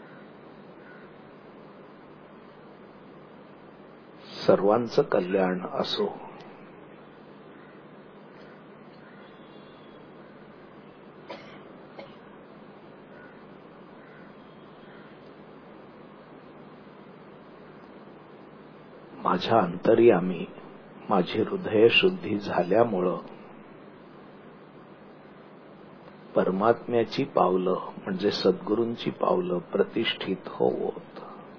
सर्वांचं कल्याण असो. माझ्या अंतर्यामी माझी हृदय शुद्धी झाल्यामुळं परमात्म्याची पावलं म्हणजे सद्गुरूंची पावलं प्रतिष्ठित होत.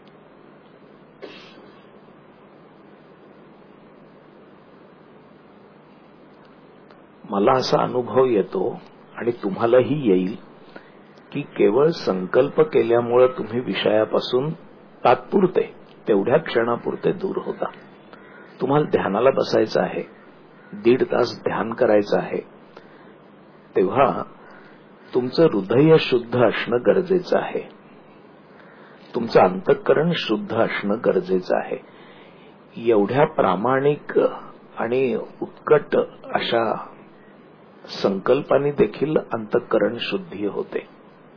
मला असा अनुभव येतो आणि तुम्हालाही येईल की केवळ संकल्प केल्यामुळे तुम्ही विषयापासून तात्पुरते तेवढ्या क्षणापुरते दूर होता. तुम्हाला ध्यानाला बसायचं आहे, दीड तास ध्यान करायचं आहे, तेव्हा तुमचं हृदय शुद्ध असणं गरजेचं आहे. तुमचं अंतःकरण शुद्ध असणं गरजेचं आहे. एवढ्या प्रामाणिक आणि उत्कट अशा संकल्पाने देखील अंतःकरण शुद्धी होते.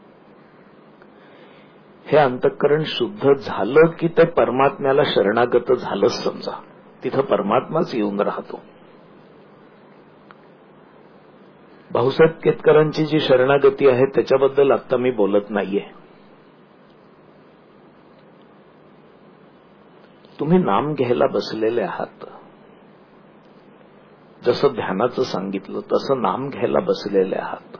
हे अंतःकरण शुद्ध झालं की ते परमात्म्याला शरणागत झालंच समजा. तिथं परमात्माच येऊन राहतो. भाऊसाहेब केतकरांची जी शरणागती आहे त्याच्याबद्दल आता मी बोलत नाहीये. तुम्ही नाम घ्यायला बसलेले आहात, जसं ध्यानाचं सांगितलं तसं नाम घ्यायला बसलेले आहात.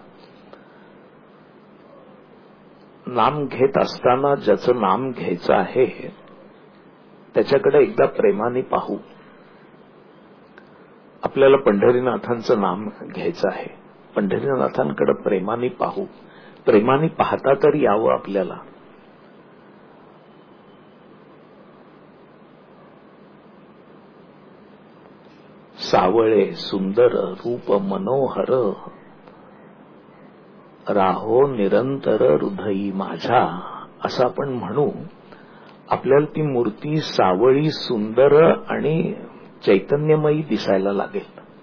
नाम घेत असताना ज्याचं नाम घ्यायचं आहे त्याच्याकडे एकदा प्रेमाने पाहू. आपल्याला पंढरीनाथांचं नाम घ्यायचं आहे, पंढरीनाथांकडे प्रेमाने पाहू. प्रेमाने पाहता तरी यावं आपल्याला. सावळे सुंदर रूप मनोहर राहो निरंतर हृदयी माझा, असं आपण म्हणू. आपल्याला ती मूर्ती सावळी, सुंदर आणि चैतन्यमयी दिसायला लागेल.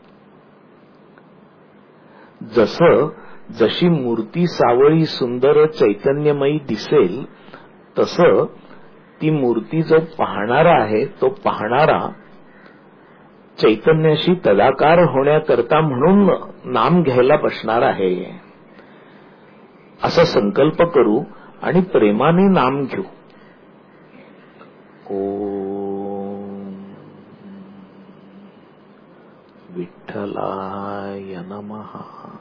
जसं जशी मूर्ती सावळी, सुंदर, चैतन्यमयी दिसेल तसं ती मूर्ती जो पाहणारा आहे तो पाहणारा चैतन्याशी तदाकार होण्याकरता म्हणून नाम घ्यायला बसणार आहे असा संकल्प करू आणि प्रेमाने नाम घेऊ. ओम विठ्ठलाय नमः.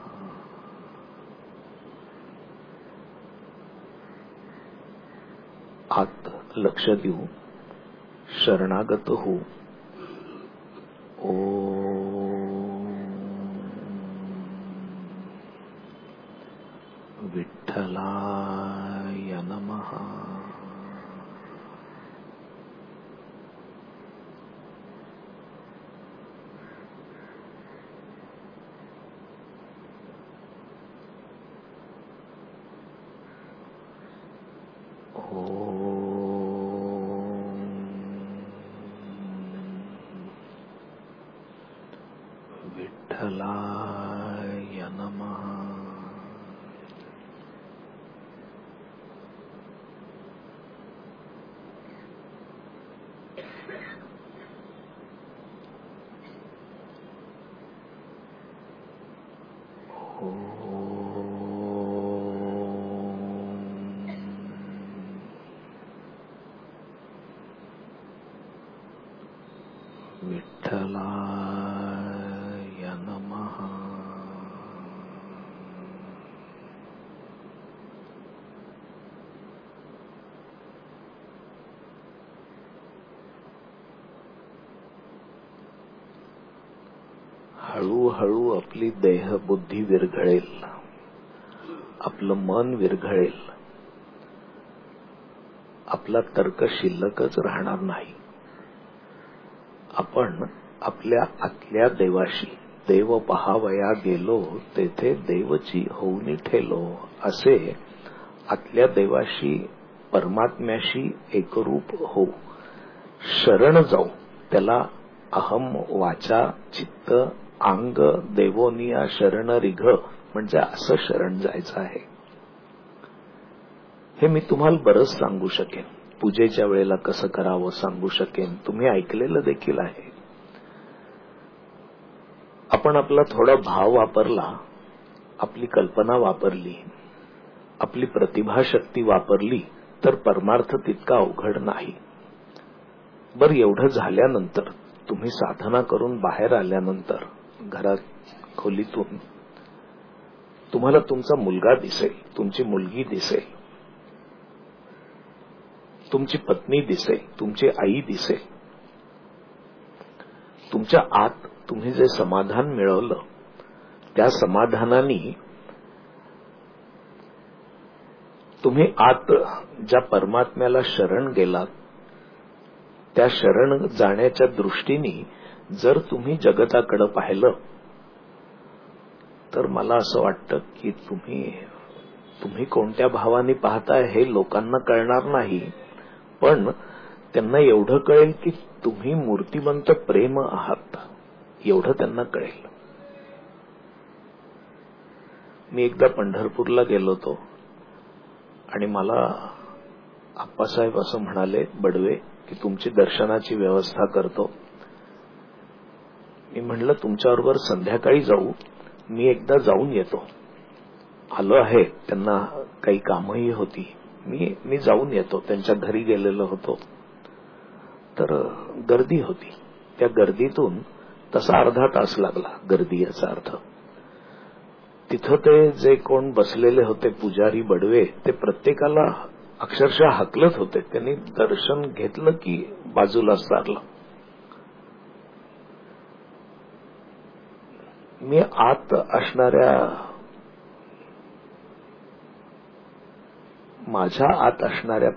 आत लक्ष देऊ, शरणागत होऊ. ओम विठ्ठलाय नमः. विठ्ठलाय नमः. विठ्ठलाय नमः. हळूहळू आपली देहबुद्धी विरघळेल, आपलं मन विरघळेल, आपला तर्क शिल्लकच राहणार नाही. आपण आपल्या आतल्या देवाशी, देव पहावया गेलो तेथे देवची होऊनी ठेलो, असे आतल्या देवाशी, परमात्म्याशी एकरूप होऊ, शरण जाऊ. त्याला अहम वाचा चित्त अंग देवोनिया शरण रिघ म्हणजे असं शरण जायचं आहे. हे मी तुम्हाला बरंच सांगू शकेन, पूजेच्या वेळेला कसं करावं सांगू शकेन, तुम्ही ऐकलेलं देखील आहे. आपण आपला थोडा भाव वापरला, आपली कल्पना वापरली, आपली प्रतिभाशक्ती वापरली तर परमार्थ तितका अवघड नाही. बर, एवढं झाल्यानंतर तुम्ही साधना करून बाहेर आल्यानंतर घरात खोलीतून तुम्हाला तुमचा मुलगा दिसेल, तुमची मुलगी दिसेल, तुमची पत्नी दिसेल, तुमची आई दिसेल. तुमच्या आत तुम्ही जे समाधान मिळवलं त्या समाधानाने तुम्ही आत ज्या परमात्म्याला शरण गेलात त्या शरण जाण्याच्या दृष्टीने जर तुम्ही जगताकडे पाहिलं तर मला असं वाटतं की तुम्ही तुम्ही कोणत्या भावाने पाहताय हे लोकांना कळणार नाही, पण त्यांना एवढं कळेल की तुम्ही मूर्तिमंत प्रेम आहात, एवढं त्यांना कळेल. मी एकदा पंढरपूरला गेलो होतो आणि मला आप्पासाहेब असं म्हणाले, बडवे, की तुमची दर्शनाची व्यवस्था करतो. मी म्हणलं तुमच्याबरोबर संध्याकाळी जाऊ, मी एकदा जाऊन येतो. आलो आहे, त्यांना काही कामही होती, मी मी जाऊन येतो. त्यांच्या घरी गेलेलो होतो तर गर्दी होती. त्या गर्दीतून तसा अर्धा तास लागला. गर्दी याचा अर्थ तिथं ते जे कोण बसलेले होते पुजारी बडवे, ते प्रत्येकाला अक्षरशः हकलत होते. त्यांनी दर्शन घेतलं की बाजूला सारलं. मी आत असणाऱ्या माझ्या आत असणाऱ्या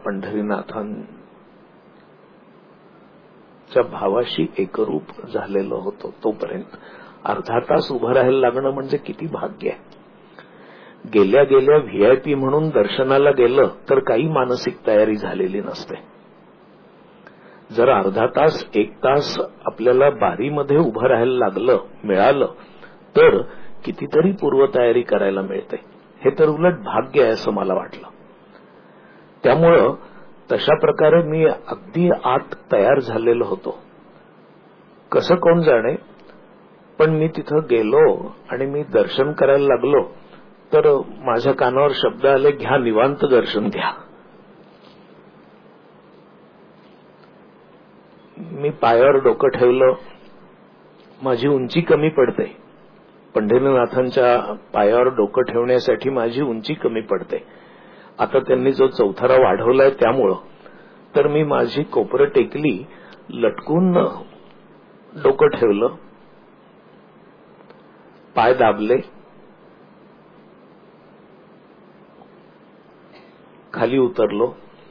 पंढरीनाथांच्या भावाशी एकरूप झालेलो होतो. तोपर्यंत अर्धा तास उभं राहायला लागणं म्हणजे किती भाग्य आहे. गेल्या गेल्या व्हीआयपी म्हणून दर्शनाला गेलं तर काही मानसिक तयारी झालेली नसते. जर अर्धा तास एक तास आपल्याला बारीमध्ये उभं राहायला लागलं मिळालं तर कितीतरी पूर्वतयारी करायला मिळते. हे तर उलट भाग्य आहे असं मला वाटलं. त्यामुळं तशा प्रकारे मी अगदी आत तयार झालेलो होतो. कसं कोण जाणे, पण मी तिथं गेलो आणि मी दर्शन करायला लागलो तर माझ्या कानावर शब्द आले, घ्या निवांत दर्शन घ्या. मी पायावर डोकं ठेवलं. माझी उंची कमी पडते. पंढरीनाथांच्या पायावर डोकं ठेवण्यासाठी माझी उंची कमी पडते. आता त्यांनी जो चौथरा वाढवलाय त्यामुळं तर मी माझी कोपरं टेकली, लटकून डोकं ठेवलं, पाय दाबले, खाली उतरलो.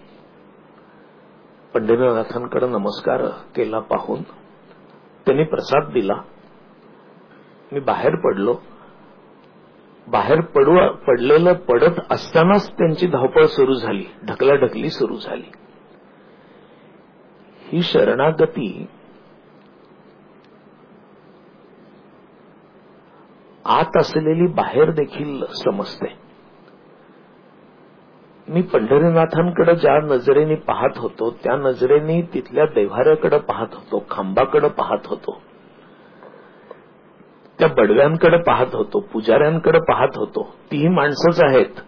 पंढरीनाथांकडे नमस्कार केला पाहून त्यांनी प्रसाद दिला. मी बाहेर पडलो. बाहेर पडू पडलेलं पडत असतानाच त्यांची धावपळ सुरू झाली, ढकलाढकली सुरू झाली. ही शरणागती आत असलेली बाहेर देखील समजते. मी पंढरीनाथांकडे ज्या नजरेने पाहत होतो त्या नजरेने तिथल्या देव्हाऱ्याकडे पाहत होतो, खांबाकडे पाहत होतो, त्या बडव्यांकडे पाहत होतो, पुजाऱ्यांकडे पाहत होतो. तीही माणसंच आहेत.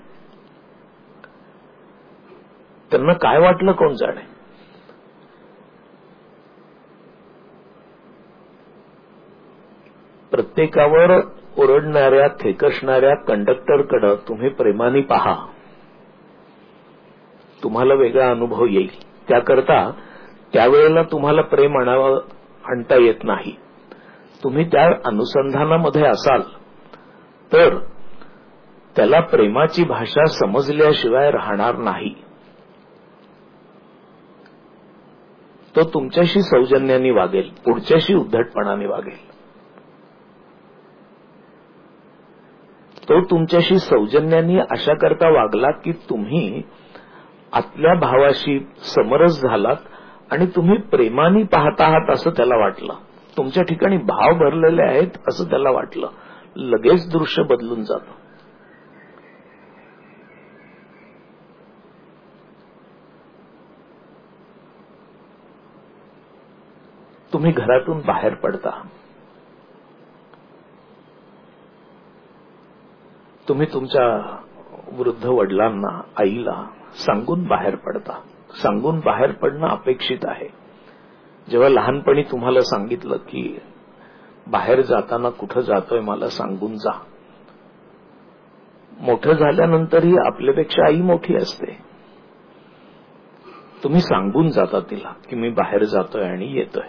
त्यांना काय वाटलं कोण जाणे. प्रत्येकावर ओरडणाऱ्या खेकसणाऱ्या कंडक्टरकडे तुम्ही प्रेमाने पहा, तुम्हाला वेगळा अनुभव येईल. त्याकरता त्यावेळेला तुम्हाला प्रेम आणावं आणता येत नाही. तुम्ही त्या अनुसंधानामध्ये असाल तर त्याला प्रेमाची भाषा समजल्याशिवाय राहणार नाही. तो तुमच्याशी सौजन्याने वागेल, पुढच्याशी उद्धटपणाने वागेल. तो तुमच्याशी सौजन्याने अशा करता वागला की तुम्ही आतल्या भावाशी समरस झालात आणि तुम्ही प्रेमाने पाहत आहात असं त्याला वाटलं, तुमच्या ठिकाणी भाव भरलेले आहेत असं त्याला वाटलं. लगेच दृश्य बदलून जातं. तुम्ही घरातून बाहेर पडता, तुम्ही तुमच्या वृद्ध वडिलांना, आईला सांगून बाहेर पडता. सांगून बाहेर पडणं अपेक्षित आहे. जेव्हा लहानपणी तुम्हाला सांगितलं की बाहेर जाताना कुठं जातोय मला सांगून जा, मोठं झाल्यानंतरही आपल्यापेक्षा आई मोठी असते. तुम्ही सांगून जाता तिला की मी बाहेर जातोय आणि येतोय.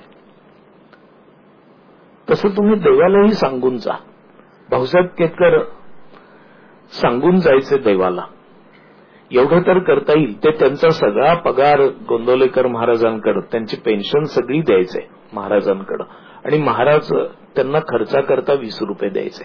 तसं तुम्ही देवालाही सांगून जा. भाऊसाहेब केतकर सांगून जायचे देवाला. एवढं तर करता येईल. ते त्यांचा सगळा पगार गोंदवलेकर महाराजांकडे, त्यांची पेन्शन सगळी द्यायचे महाराजांकडे आणि महाराज त्यांना खर्चाकरता वीस रुपये द्यायचे.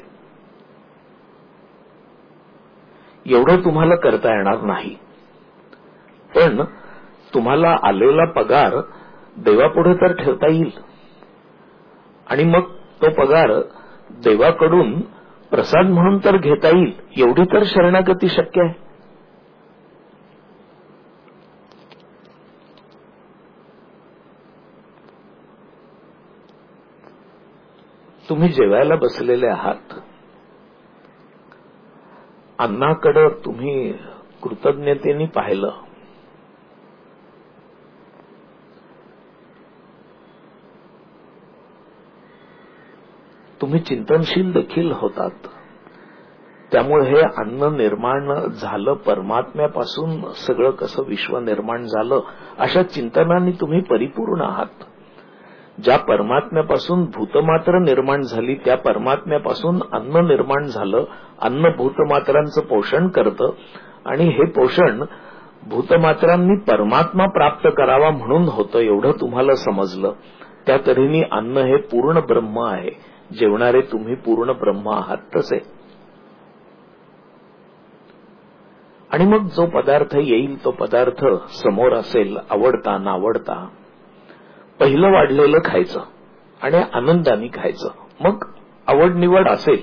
एवढं तुम्हाला करता येणार नाही, पण तुम्हाला आलेला पगार देवापुढे तर ठेवता येईल आणि मग तो पगार देवाकडून प्रसाद म्हणून तर घेता येईल. एवढी तर शरणागती शक्य आहे. तुम्ही जेवायला बसलेले आहात, अन्नाकडे तुम्ही कृतज्ञतेने पाहिलं, तुम्ही चिंतनशील देखील होतात. त्यामुळे हे अन्न निर्माण झालं परमात्म्यापासून, सगळं कसं विश्व निर्माण झालं अशा चिंतनाने तुम्ही परिपूर्ण आहात. ज्या परमात्म्यापासून भूतमात्र निर्माण झाली त्या परमात्म्यापासून अन्न निर्माण झालं. अन्न भूतमात्रांचं पोषण करतं आणि हे पोषण भूतमात्रांनी परमात्मा प्राप्त करावा म्हणून होतं. एवढं तुम्हाला समजलं. त्या तऱ्हेने अन्न हे पूर्ण ब्रह्म आहे. जेवणारे तुम्ही पूर्ण ब्रह्म आहात तसे. आणि मग जो पदार्थ येईल तो पदार्थ समोर असेल, आवडता नावडता, पहिलं वाढलेलं खायचं आणि आनंदाने खायचं. मग आवड निवड असेल.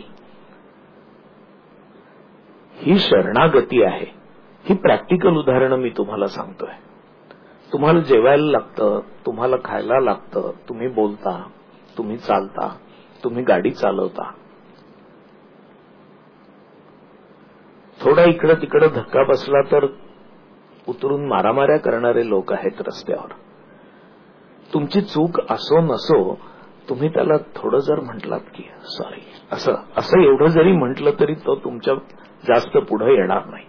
ही शरणागती आहे. ही प्रॅक्टिकल उदाहरणं मी तुम्हाला सांगतोय. तुम्हाला जेवायला लागतं, तुम्हाला खायला लागतं, तुम्ही बोलता, तुम्ही चालता, तुम्ही गाडी चालवता. थोडा इकडं तिकडं धक्का बसला तर उतरून मारामाऱ्या करणारे लोक आहेत रस्त्यावर. तुमची चूक असो नसो, तुम्ही त्याला थोडं जर म्हटलात की सॉरी, असं असं एवढं जरी म्हटलं तरी तो तुमच्या जास्त पुढे येणार नाही.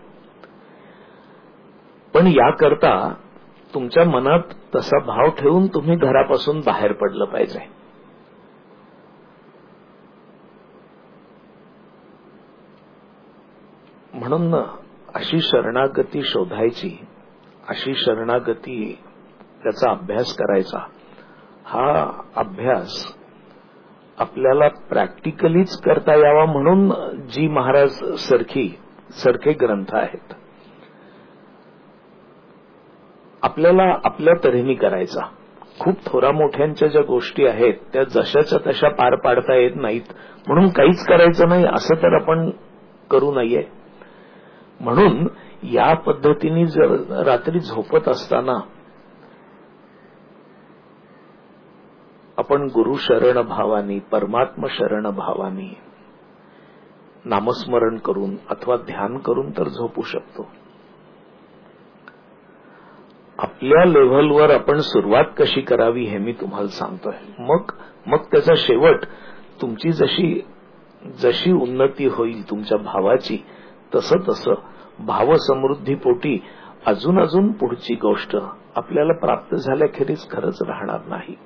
पण याकरता तुमच्या मनात तसा भाव ठेवून तुम्ही घरापासून बाहेर पडलं पाहिजे. म्हणून अशी शरणागती शोधायची, अशी शरणागती त्याचा अभ्यास करायचा. हा अभ्यास आपल्याला प्रॅक्टिकलीच करता यावा म्हणून जी महाराज सारखी सारखे ग्रंथ आहेत. आपल्याला आपल्या तऱ्हेने करायचा. खूप थोरा मोठ्यांच्या ज्या गोष्टी आहेत त्या जशाच्या तशा पार पाडता येत नाहीत म्हणून काहीच करायचं नाही असं तर आपण करू नये. म्हणून या पद्धतीने जर रात्री झोपत असताना आपण गुरु शरण भावानी, परमात्म शरण भावानी नामस्मरण करून अथवा ध्यान करून तर झोपू शकतो. आपल्या लेव्हलवर आपण सुरुवात कशी करावी हे मी तुम्हाला सांगतोय. मग मग त्याचा शेवट तुमची जशी जशी उन्नती होईल तुमच्या भावाची, तसं तसं भावसमृद्धीपोटी अजून अजून पुढची गोष्ट आपल्याला प्राप्त झाल्याखेरीज खरंच राहणार नाही.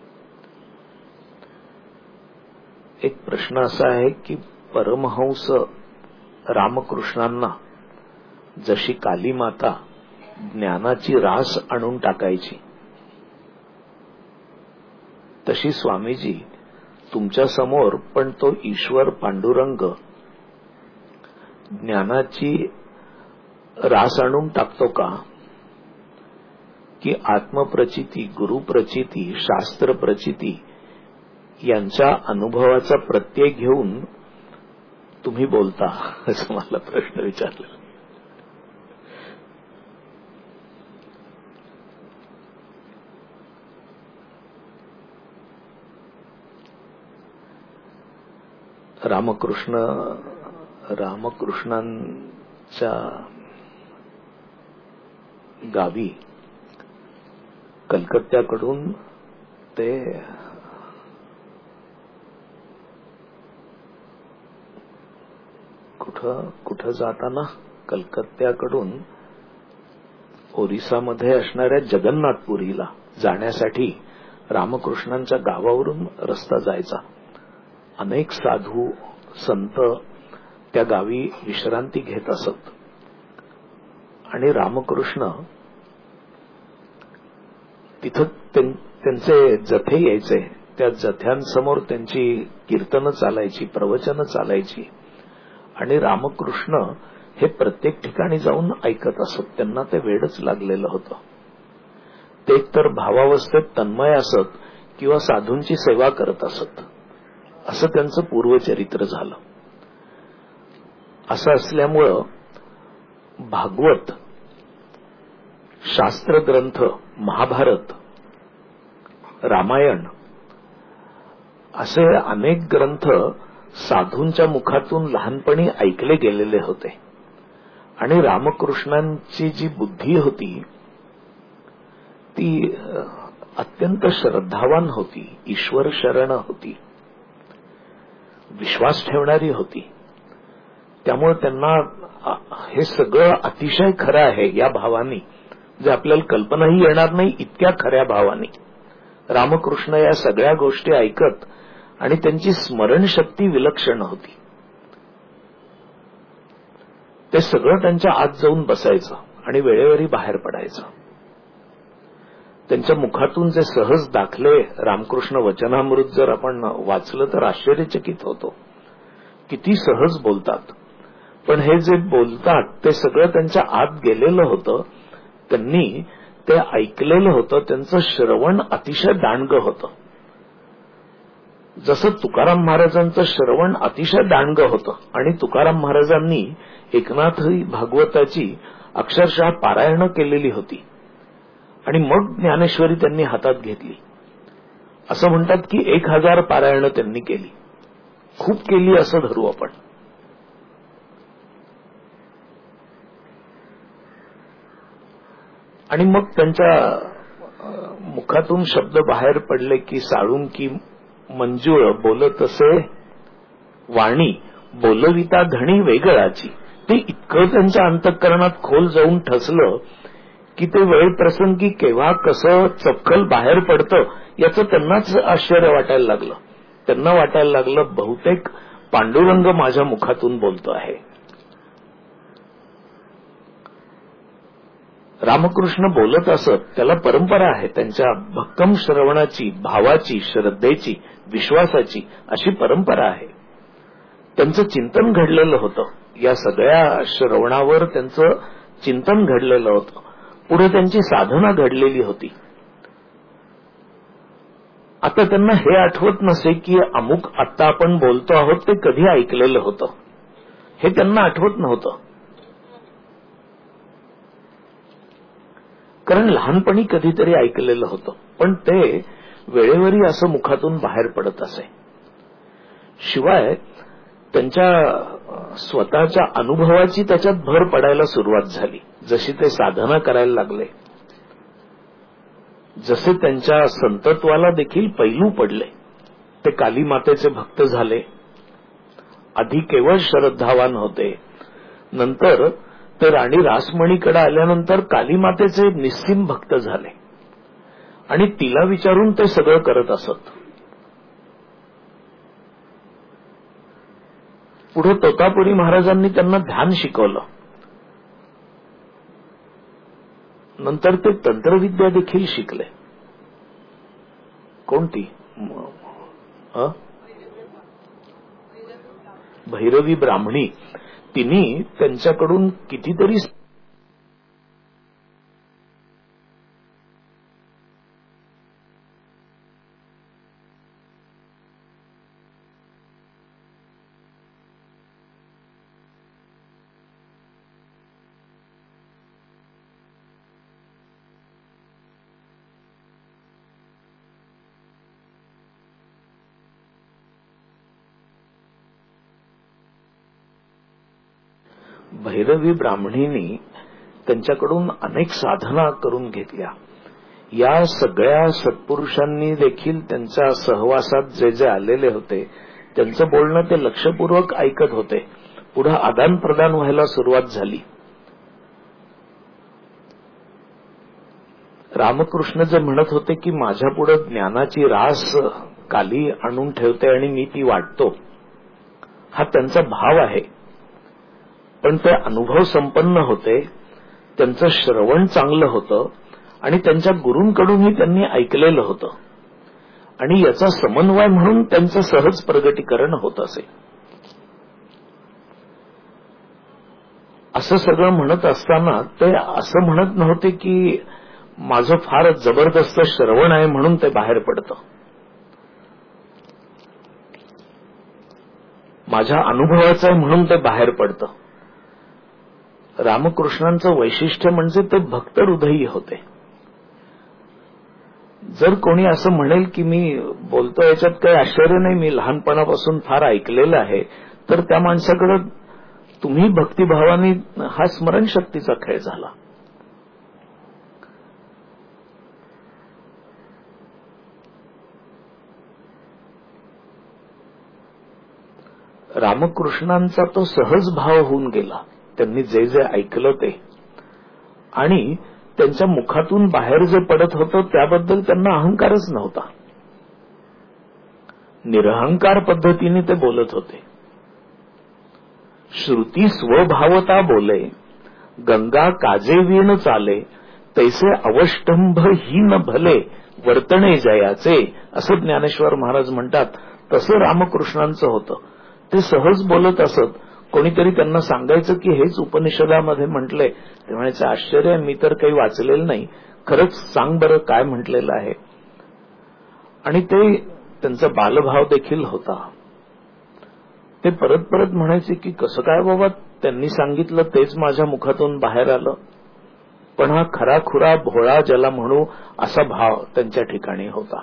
एक प्रश्न असा आहे की परमहंस रामकृष्णांना जशी काली माता ज्ञानाची रास आणून टाकायची, तशी स्वामीजी तुमच्या समोर पण तो ईश्वर पांडुरंग ज्ञानाची रास आणून टाकतो का? की आत्मप्रचिती, गुरुप्रचिती, शास्त्र प्रचिती यांच्या अनुभवाचा प्रत्यय घेऊन तुम्ही बोलता, असं मला प्रश्न विचारला. रामकृष्ण रामकृष्णांच्या गावी कलकत्त्याकडून ते कुठं कुठं जाताना कलकत्त्याकडून ओरिसामध्ये असणाऱ्या जगन्नाथपुरीला जाण्यासाठी रामकृष्णांच्या गावावरून रस्ता जायचा. अनेक साधू संत त्या गावी विश्रांती घेत असत आणि रामकृष्ण तिथं त्यांचे जथे यायचे. त्या जथ्यांसमोर त्यांची कीर्तनं चालायची, प्रवचनं चालायची आणि रामकृष्ण हे प्रत्येक ठिकाणी जाऊन ऐकत असत. त्यांना ते वेडच लागलेलं होतं. ते एकतर भावावस्थेत तन्मय असत किंवा साधूंची सेवा करत असत, असं त्यांचं पूर्वचरित्र झालं. असं असल्यामुळं भागवत, शास्त्रग्रंथ, महाभारत, रामायण असे अनेक ग्रंथ साधूंच्या मुखातून लहानपणी ऐकले गेलेले होते आणि रामकृष्णांची जी बुद्धी होती ती अत्यंत श्रद्धावान होती, ईश्वर शरण होती, विश्वास ठेवणारी होती. त्यामुळे त्यांना हे सगळं अतिशय खरं आहे या भावानी, जे आपल्याला कल्पनाही येणार नाही इतक्या खऱ्या भावानी रामकृष्ण या सगळ्या गोष्टी ऐकत आणि त्यांची स्मरणशक्ती विलक्षण होती. ते सगळं त्यांच्या आत जाऊन बसायचं आणि वेळेवरी बाहेर पडायचं. त्यांच्या मुखातून जे सहज दाखले रामकृष्ण वचनामृत जर आपण वाचलं तर आश्चर्यचकित होतो. किती सहज बोलतात, पण हे जे बोलतात ते सगळं त्यांच्या आत गेलेलं होतं. त्यांनी ते ऐकलेलं होतं. त्यांचं श्रवण अतिशय दांडगं होतं. जसं तुकाराम महाराजांचं श्रवण अतिशय दांडगं होतं आणि तुकाराम महाराजांनी एकनाथ भागवताची अक्षरशः पारायणं केलेली होती आणि मग ज्ञानेश्वरी त्यांनी हातात घेतली. असं म्हणतात की एक हजार पारायणं त्यांनी केली, खूप केली असं धरू आपण. आणि मग त्यांच्या मुखातून शब्द बाहेर पडले की साळुंकी मंजूळ बोलतसे वाणी बोलविता धणी वेगळाची. ते इतकं त्यांच्या अंतःकरणात खोल जाऊन ठसलं की ते वेळ प्रसंगी केव्हा कसं चपखल बाहेर पडतं याचं त्यांनाच आश्चर्य वाटायला लागलं. त्यांना वाटायला लागलं बहुतेक पांडुरंग माझ्या मुखातून बोलतो आहे. रामकृष्ण बोलत असत, त्याला परंपरा आहे. त्यांच्या भक्कम श्रवणाची, भावाची, श्रद्धेची, विश्वासाची अशी परंपरा आहे. त्यांचं चिंतन घडलेलं होतं. या सगळ्या श्रवणावर त्यांचं चिंतन घडलेलं होतं. पुढे त्यांची साधना घडलेली होती. आता त्यांना हे आठवत नसे की अमुक आत्ता आपण बोलतो आहोत ते कधी ऐकलेलं होतं, हे त्यांना आठवत नव्हतं. कारण लहानपणी कधीतरी ऐकलेलं होतं, पण ते वेळेवरी असं मुखातून बाहेर पडत असे. शिवाय त्यांच्या स्वतःच्या अनुभवाची त्याच्यात भर पडायला सुरुवात झाली. जशी ते साधना करायला लागले, जसे त्यांच्या संतत्वाला देखील पैलू पडले. ते काली मातेचे भक्त झाले. आधी केवळ श्रद्धावान होते, नंतर ते राणी रासमणीकडे आल्यानंतर काली मातेचे निस्सीम भक्त झाले आणि तिला विचारून ते सगळं करत असत. पुढे तोतापुरी महाराजांनी त्यांना ध्यान शिकवलं. नंतर ते तंत्रविद्या देखील शिकले. कोणती? भैरवी ब्राह्मणी. तिने त्यांच्याकडून कितीतरी भैरवी ब्राह्मणींनी त्यांच्याकडून अनेक साधना करून घेतल्या. या सगळ्या सत्पुरुषांनी देखील त्यांच्या सहवासात जे जे आलेले होते त्यांचं बोलणं ते लक्षपूर्वक ऐकत होते. पुढे आदान प्रदान व्हायला सुरुवात झाली. रामकृष्ण जे म्हणत होते की माझ्या पुढे ज्ञानाची रास काली आणून ठेवते आणि मी ती वाटतो, हा त्यांचा भाव आहे. पण ते अनुभव संपन्न होते, त्यांचं श्रवण चांगलं होतं आणि त्यांच्या गुरूंकडूनही त्यांनी ऐकलेलं होतं आणि याचा समन्वय म्हणून त्यांचं सहज प्रगटीकरण होत असे. असं सगळं म्हणत असताना ते असं म्हणत नव्हते की माझं फार जबरदस्त श्रवण आहे म्हणून ते बाहेर पडतं, माझ्या अनुभवाचं आहे म्हणून ते बाहेर पडतं. रामकृष्णांचं वैशिष्ट्य म्हणजे ते भक्त हृदयी होते. जर कोणी असं म्हणेल की मी बोलतो याच्यात काही आश्चर्य नाही, मी लहानपणापासून फार ऐकलेलं आहे, तर त्या माणसाकडे तुम्ही भक्तिभावाने हा स्मरणशक्तीचा खेळ झाला. रामकृष्णांचा तो सहज भाव होऊन गेला. त्यांनी जे जे ऐकलं ते आणि त्यांच्या मुखातून बाहेर जे पडत होतं त्याबद्दल त्यांना अहंकारच नव्हता. निरहंकार पद्धतीने ते बोलत होते. श्रुती स्वभावता बोले, गंगा काजे विण चाले, तैसे अवष्टंभ ही न भले, वर्तणे जयाचे, असं ज्ञानेश्वर महाराज म्हणतात. तसं रामकृष्णांचं होतं. ते सहज बोलत असत. कोणीतरी त्यांना सांगायचं की हेच उपनिषदामध्ये म्हटलंय, ते म्हणायचं आश्चर्य, मी तर काही वाचलेलं नाही, खरंच सांग बरं काय म्हटलेलं आहे. आणि ते त्यांचा बालभाव देखील होता. ते परत परत म्हणायचे की कसं काय बाबा, त्यांनी सांगितलं तेच माझ्या मुखातून बाहेर आलं. पण हा खरा खुरा भोळा ज्याला म्हणू असा भाव त्यांच्या ठिकाणी होता.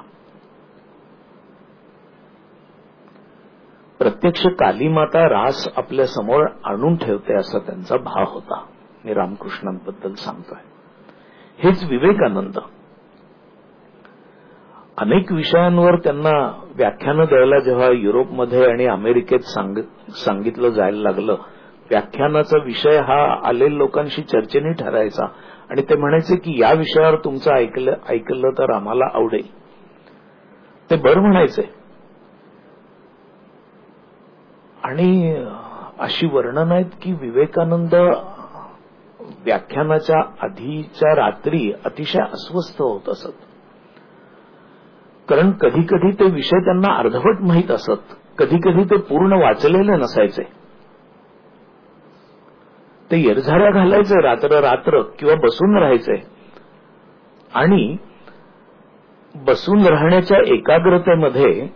प्रत्यक्ष कालीमाता रास आपल्या समोर आणून ठेवते असा त्यांचा भाव होता. मी रामकृष्णांबद्दल सांगतोय. हेच विवेकानंद. अनेक विषयांवर त्यांना व्याख्यानं द्यायला जेव्हा युरोपमध्ये आणि अमेरिकेत सांगितलं जायला लागलं, व्याख्यानाचा विषय हा आलेल्या लोकांशी चर्चेने ठरायचा आणि ते म्हणायचे की या विषयावर तुमचं ऐकलं ऐकलं तर आम्हाला आवडेल. ते बरं म्हणायचे. आणि अशी वर्णन आहेत की विवेकानंद व्याख्यानाच्या आधीच्या रात्री अतिशय अस्वस्थ होत असत. कारण कधी कधी ते विषय त्यांना अर्धवट माहीत असत, कधी कधी ते पूर्ण वाचलेले नसायचे. ते येरझाऱ्या घालायचे रात्र रात्र किंवा बसून राहायचे आणि बसून राहण्याच्या एकाग्रतेमध्ये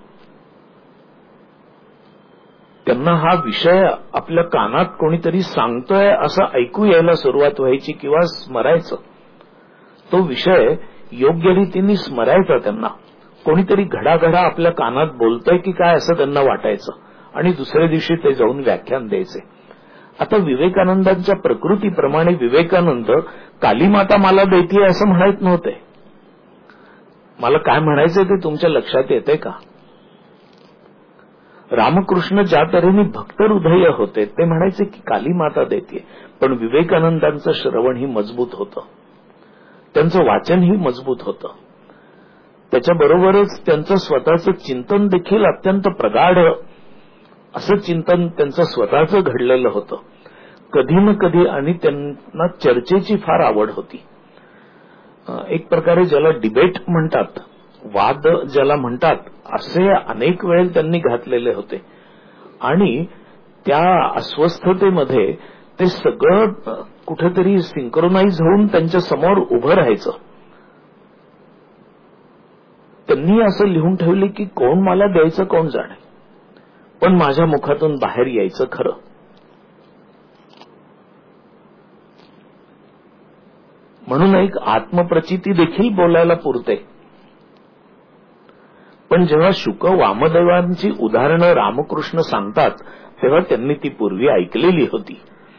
त्यांना हा विषय आपल्या कानात कोणीतरी सांगतोय असं ऐकू यायला सुरुवात व्हायची किंवा स्मरायचं. तो विषय योग्य रीतीने स्मरायचा त्यांना. कोणीतरी घडाघडा आपल्या कानात बोलतोय की काय असं त्यांना वाटायचं आणि दुसऱ्या दिवशी ते जाऊन व्याख्यान द्यायचे. आता विवेकानंदांच्या प्रकृतीप्रमाणे विवेकानंद कालीमाता मला देतीये असं म्हणायच नव्हते. मला काय म्हणायचंय ते तुमच्या लक्षात येते का? रामकृष्ण ज्या तऱ्हेने भक्त हृदय होते ते म्हणायचे की काली माता देते, पण विवेकानंदांचं श्रवण ही मजबूत होतं, त्यांचं वाचनही मजबूत होतं, त्याच्याबरोबरच त्यांचं स्वतःचं चिंतन देखील अत्यंत प्रगाढ असं चिंतन त्यांचं स्वतःचं घडलेलं होतं कधी न कधी, आणि त्यांना चर्चेची फार आवड होती. एक प्रकारे ज्याला डिबेट म्हणतात, वाद ज्याला म्हणतात, असे अनेक वेळ त्यांनी घातलेले होते. आणि त्या अस्वस्थतेमध्ये ते सगळं कुठेतरी सिंक्रोनाइज होऊन त्यांच्या समोर उभं राहायचं. त्यांनी असं लिहून ठेवले की कोण मला द्यायचं कोण जाणे, पण माझ्या मुखातून बाहेर यायचं खरं. म्हणून एक आत्मप्रचिती देखील बोलायला पुरते. पण जेव्हा शुक वामदेवांची उदाहरणं रामकृष्ण सांगतात तेव्हा त्यांनी ती पूर्वी ऐकलेली होती.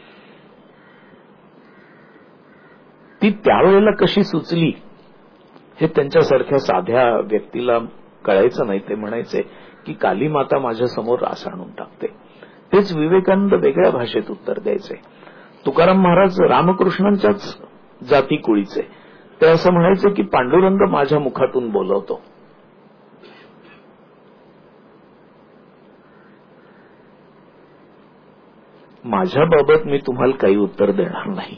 ती त्यावेळेला कशी सुचली हे त्यांच्यासारख्या साध्या व्यक्तीला कळायचं नाही. ते म्हणायचे की काली माता माझ्या समोर रास आणून टाकते. तेच विवेकानंद वेगळ्या भाषेत उत्तर द्यायचे. तुकाराम महाराज रामकृष्णांच्याच जाती कुळीचे, ते असं म्हणायचे की पांडुरंग माझ्या मुखातून बोलवतो. माझ्याबाबत मी तुम्हाला काही उत्तर देणार नाही.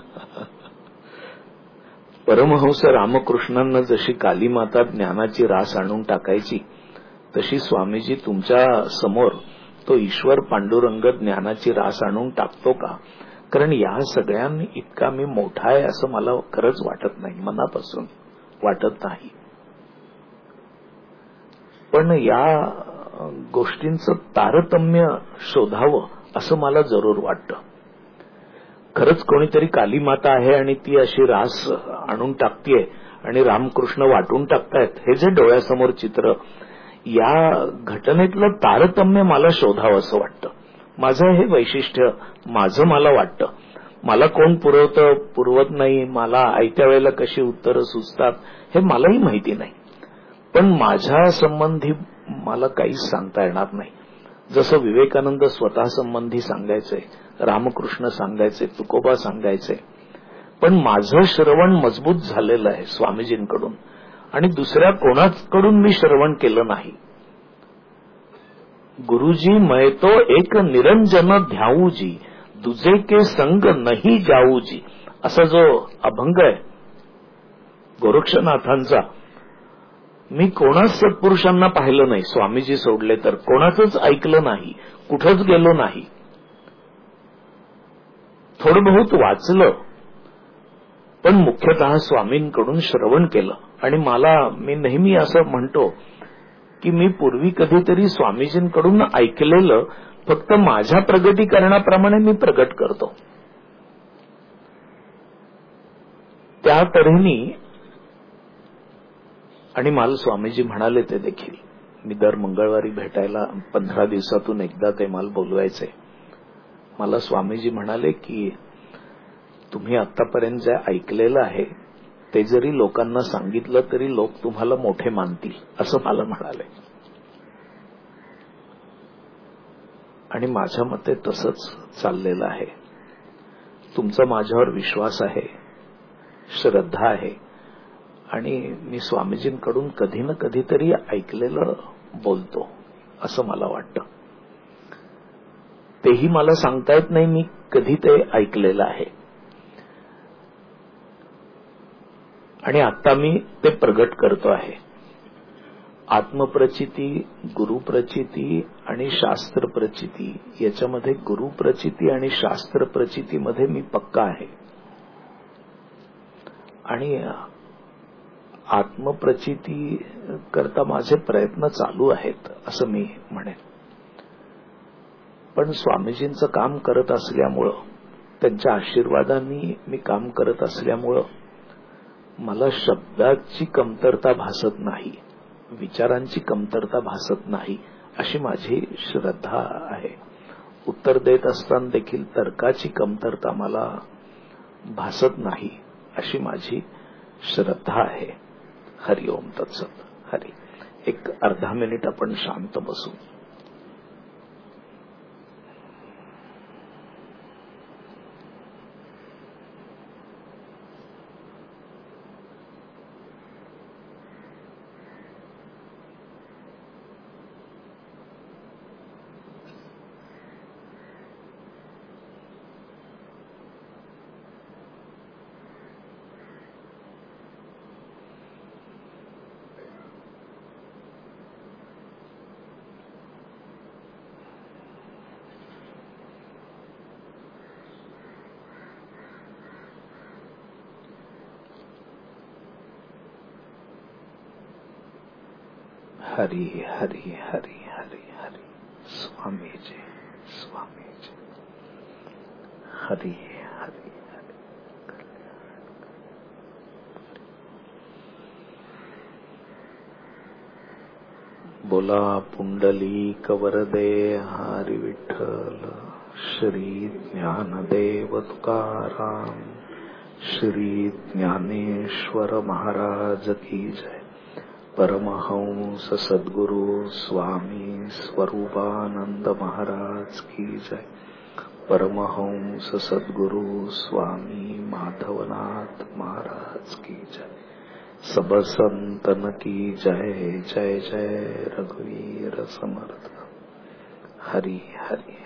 परमहंस रामकृष्णांना जशी काली माता ज्ञानाची रास आणून टाकायची, तशी स्वामीजी तुमच्या समोर तो ईश्वर पांडुरंग ज्ञानाची रास आणून टाकतो का? कारण या सगळ्यांनी इतका मी मोठा आहे असं मला खरंच वाटत नाही, मनापासून वाटत नाही. पण या गोष्टींचं तारतम्य शोधावं असं मला जरूर वाटतं. खरंच कोणीतरी काली माता आहे आणि ती अशी रास आणून टाकतीये आणि रामकृष्ण वाटून टाकतायत, हे जे डोळ्यासमोर चित्र, या घटनेतलं तारतम्य मला शोधावं असं वाटतं. माझं हे वैशिष्ट्य, माझं मला वाटतं. मला कोण पुरवतं पुरवत नाही, मला आयत्या वेळेला कशी उत्तरं सुचतात हे मलाही माहिती नाही. पण माझ्या संबंधी मला काहीच सांगता येणार नाही. जसं विवेकानंद स्वतः संबंधी सांगायचे, रामकृष्ण सांगायचे, तुकोबा सांगायचे, पण माझं श्रवण मजबूत झालेलं आहे स्वामीजींकडून, आणि दुसऱ्या कोणाकडून मी श्रवण केलं नाही. गुरुजी मैं तो एक निरंजन ध्याऊजी, दुजे के संग नहीं जाऊजी, असा जो अभंग आहे गोरक्षनाथांचा, मी कोणाच सत्पुरुषांना पाहिलं नाही स्वामीजी सोडले तर, कोणाचंच ऐकलं नाही, कुठंच गेलो नाही. थोडं बहुत वाचलं, पण मुख्यतः स्वामींकडून श्रवण केलं. आणि मला, मी नेहमी असं म्हणतो की मी पूर्वी कधीतरी स्वामीजींकडून ऐकलेलं फक्त माझ्या प्रगटीकरणाप्रमाणे मी प्रगट करतो. त्या तऱ्हेनी, आणि मला स्वामीजी म्हणाले ते देखील, मी दर मंगळवारी भेटायला पंधरा दिवसातून एकदा ते मला बोलवायचे. मला स्वामीजी म्हणाले की तुम्ही आतापर्यंत जे ऐकलेलं आहे ते जरी लोकांना सांगितलं तरी लोक तुम्हाला मोठे मानतील, असं मला म्हणाले. आणि माझ्या मते तसंच चाललेलं आहे. तुमचा माझ्यावर विश्वास आहे, श्रद्धा आहे, आणि मी स्वामीजींकडून कधी ना कधीतरी ऐकलेलं बोलतो असं मला वाटतं. तेही मला सांगता येत नाही मी कधी ते ऐकलेलं आहे, आणि आता मी ते प्रगट करतो आहे. आत्मप्रचिती, गुरुप्रचिती आणि शास्त्रप्रचिती, याच्यामध्ये गुरुप्रचिती आणि शास्त्रप्रचितीमध्ये मी पक्का आहे. आणि आत्मप्रचिती करता माझे प्रयत्न चालू आहेत असं मी म्हणेन. पण स्वामीजींचं काम करत असल्यामुळं, त्यांच्या आशीर्वादांनी मी काम करत असल्यामुळं मला शब्दाची कमतरता भासत नाही, विचारांची कमतरता भासत नाही, अशी माझी श्रद्धा आहे. उत्तर देत असताना देखील तर्काची कमतरता मला भासत नाही, अशी माझी श्रद्धा आहे. हरि ओम तत्सत. हरि. एक अर्धा मिनिट आपण शांत बसू. हरी हरी हरी हरी हरी। स्वामी जी स्वामी जी। हरी हरी हरी। बोला पुंडलीक वरदे हरी विठ्ठल। श्री ज्ञानदेव तुकाराम श्री ज्ञानेश्वर महाराज की जय। परमहंस सद्गुरु स्वामी स्वरूपानंद महाराज की जय। परमहंस सद्गुरु स्वामी माधवनाथ महाराज की जय। सब संतन की जय। जय जय रघुवीर समर्थ। हरि हरि।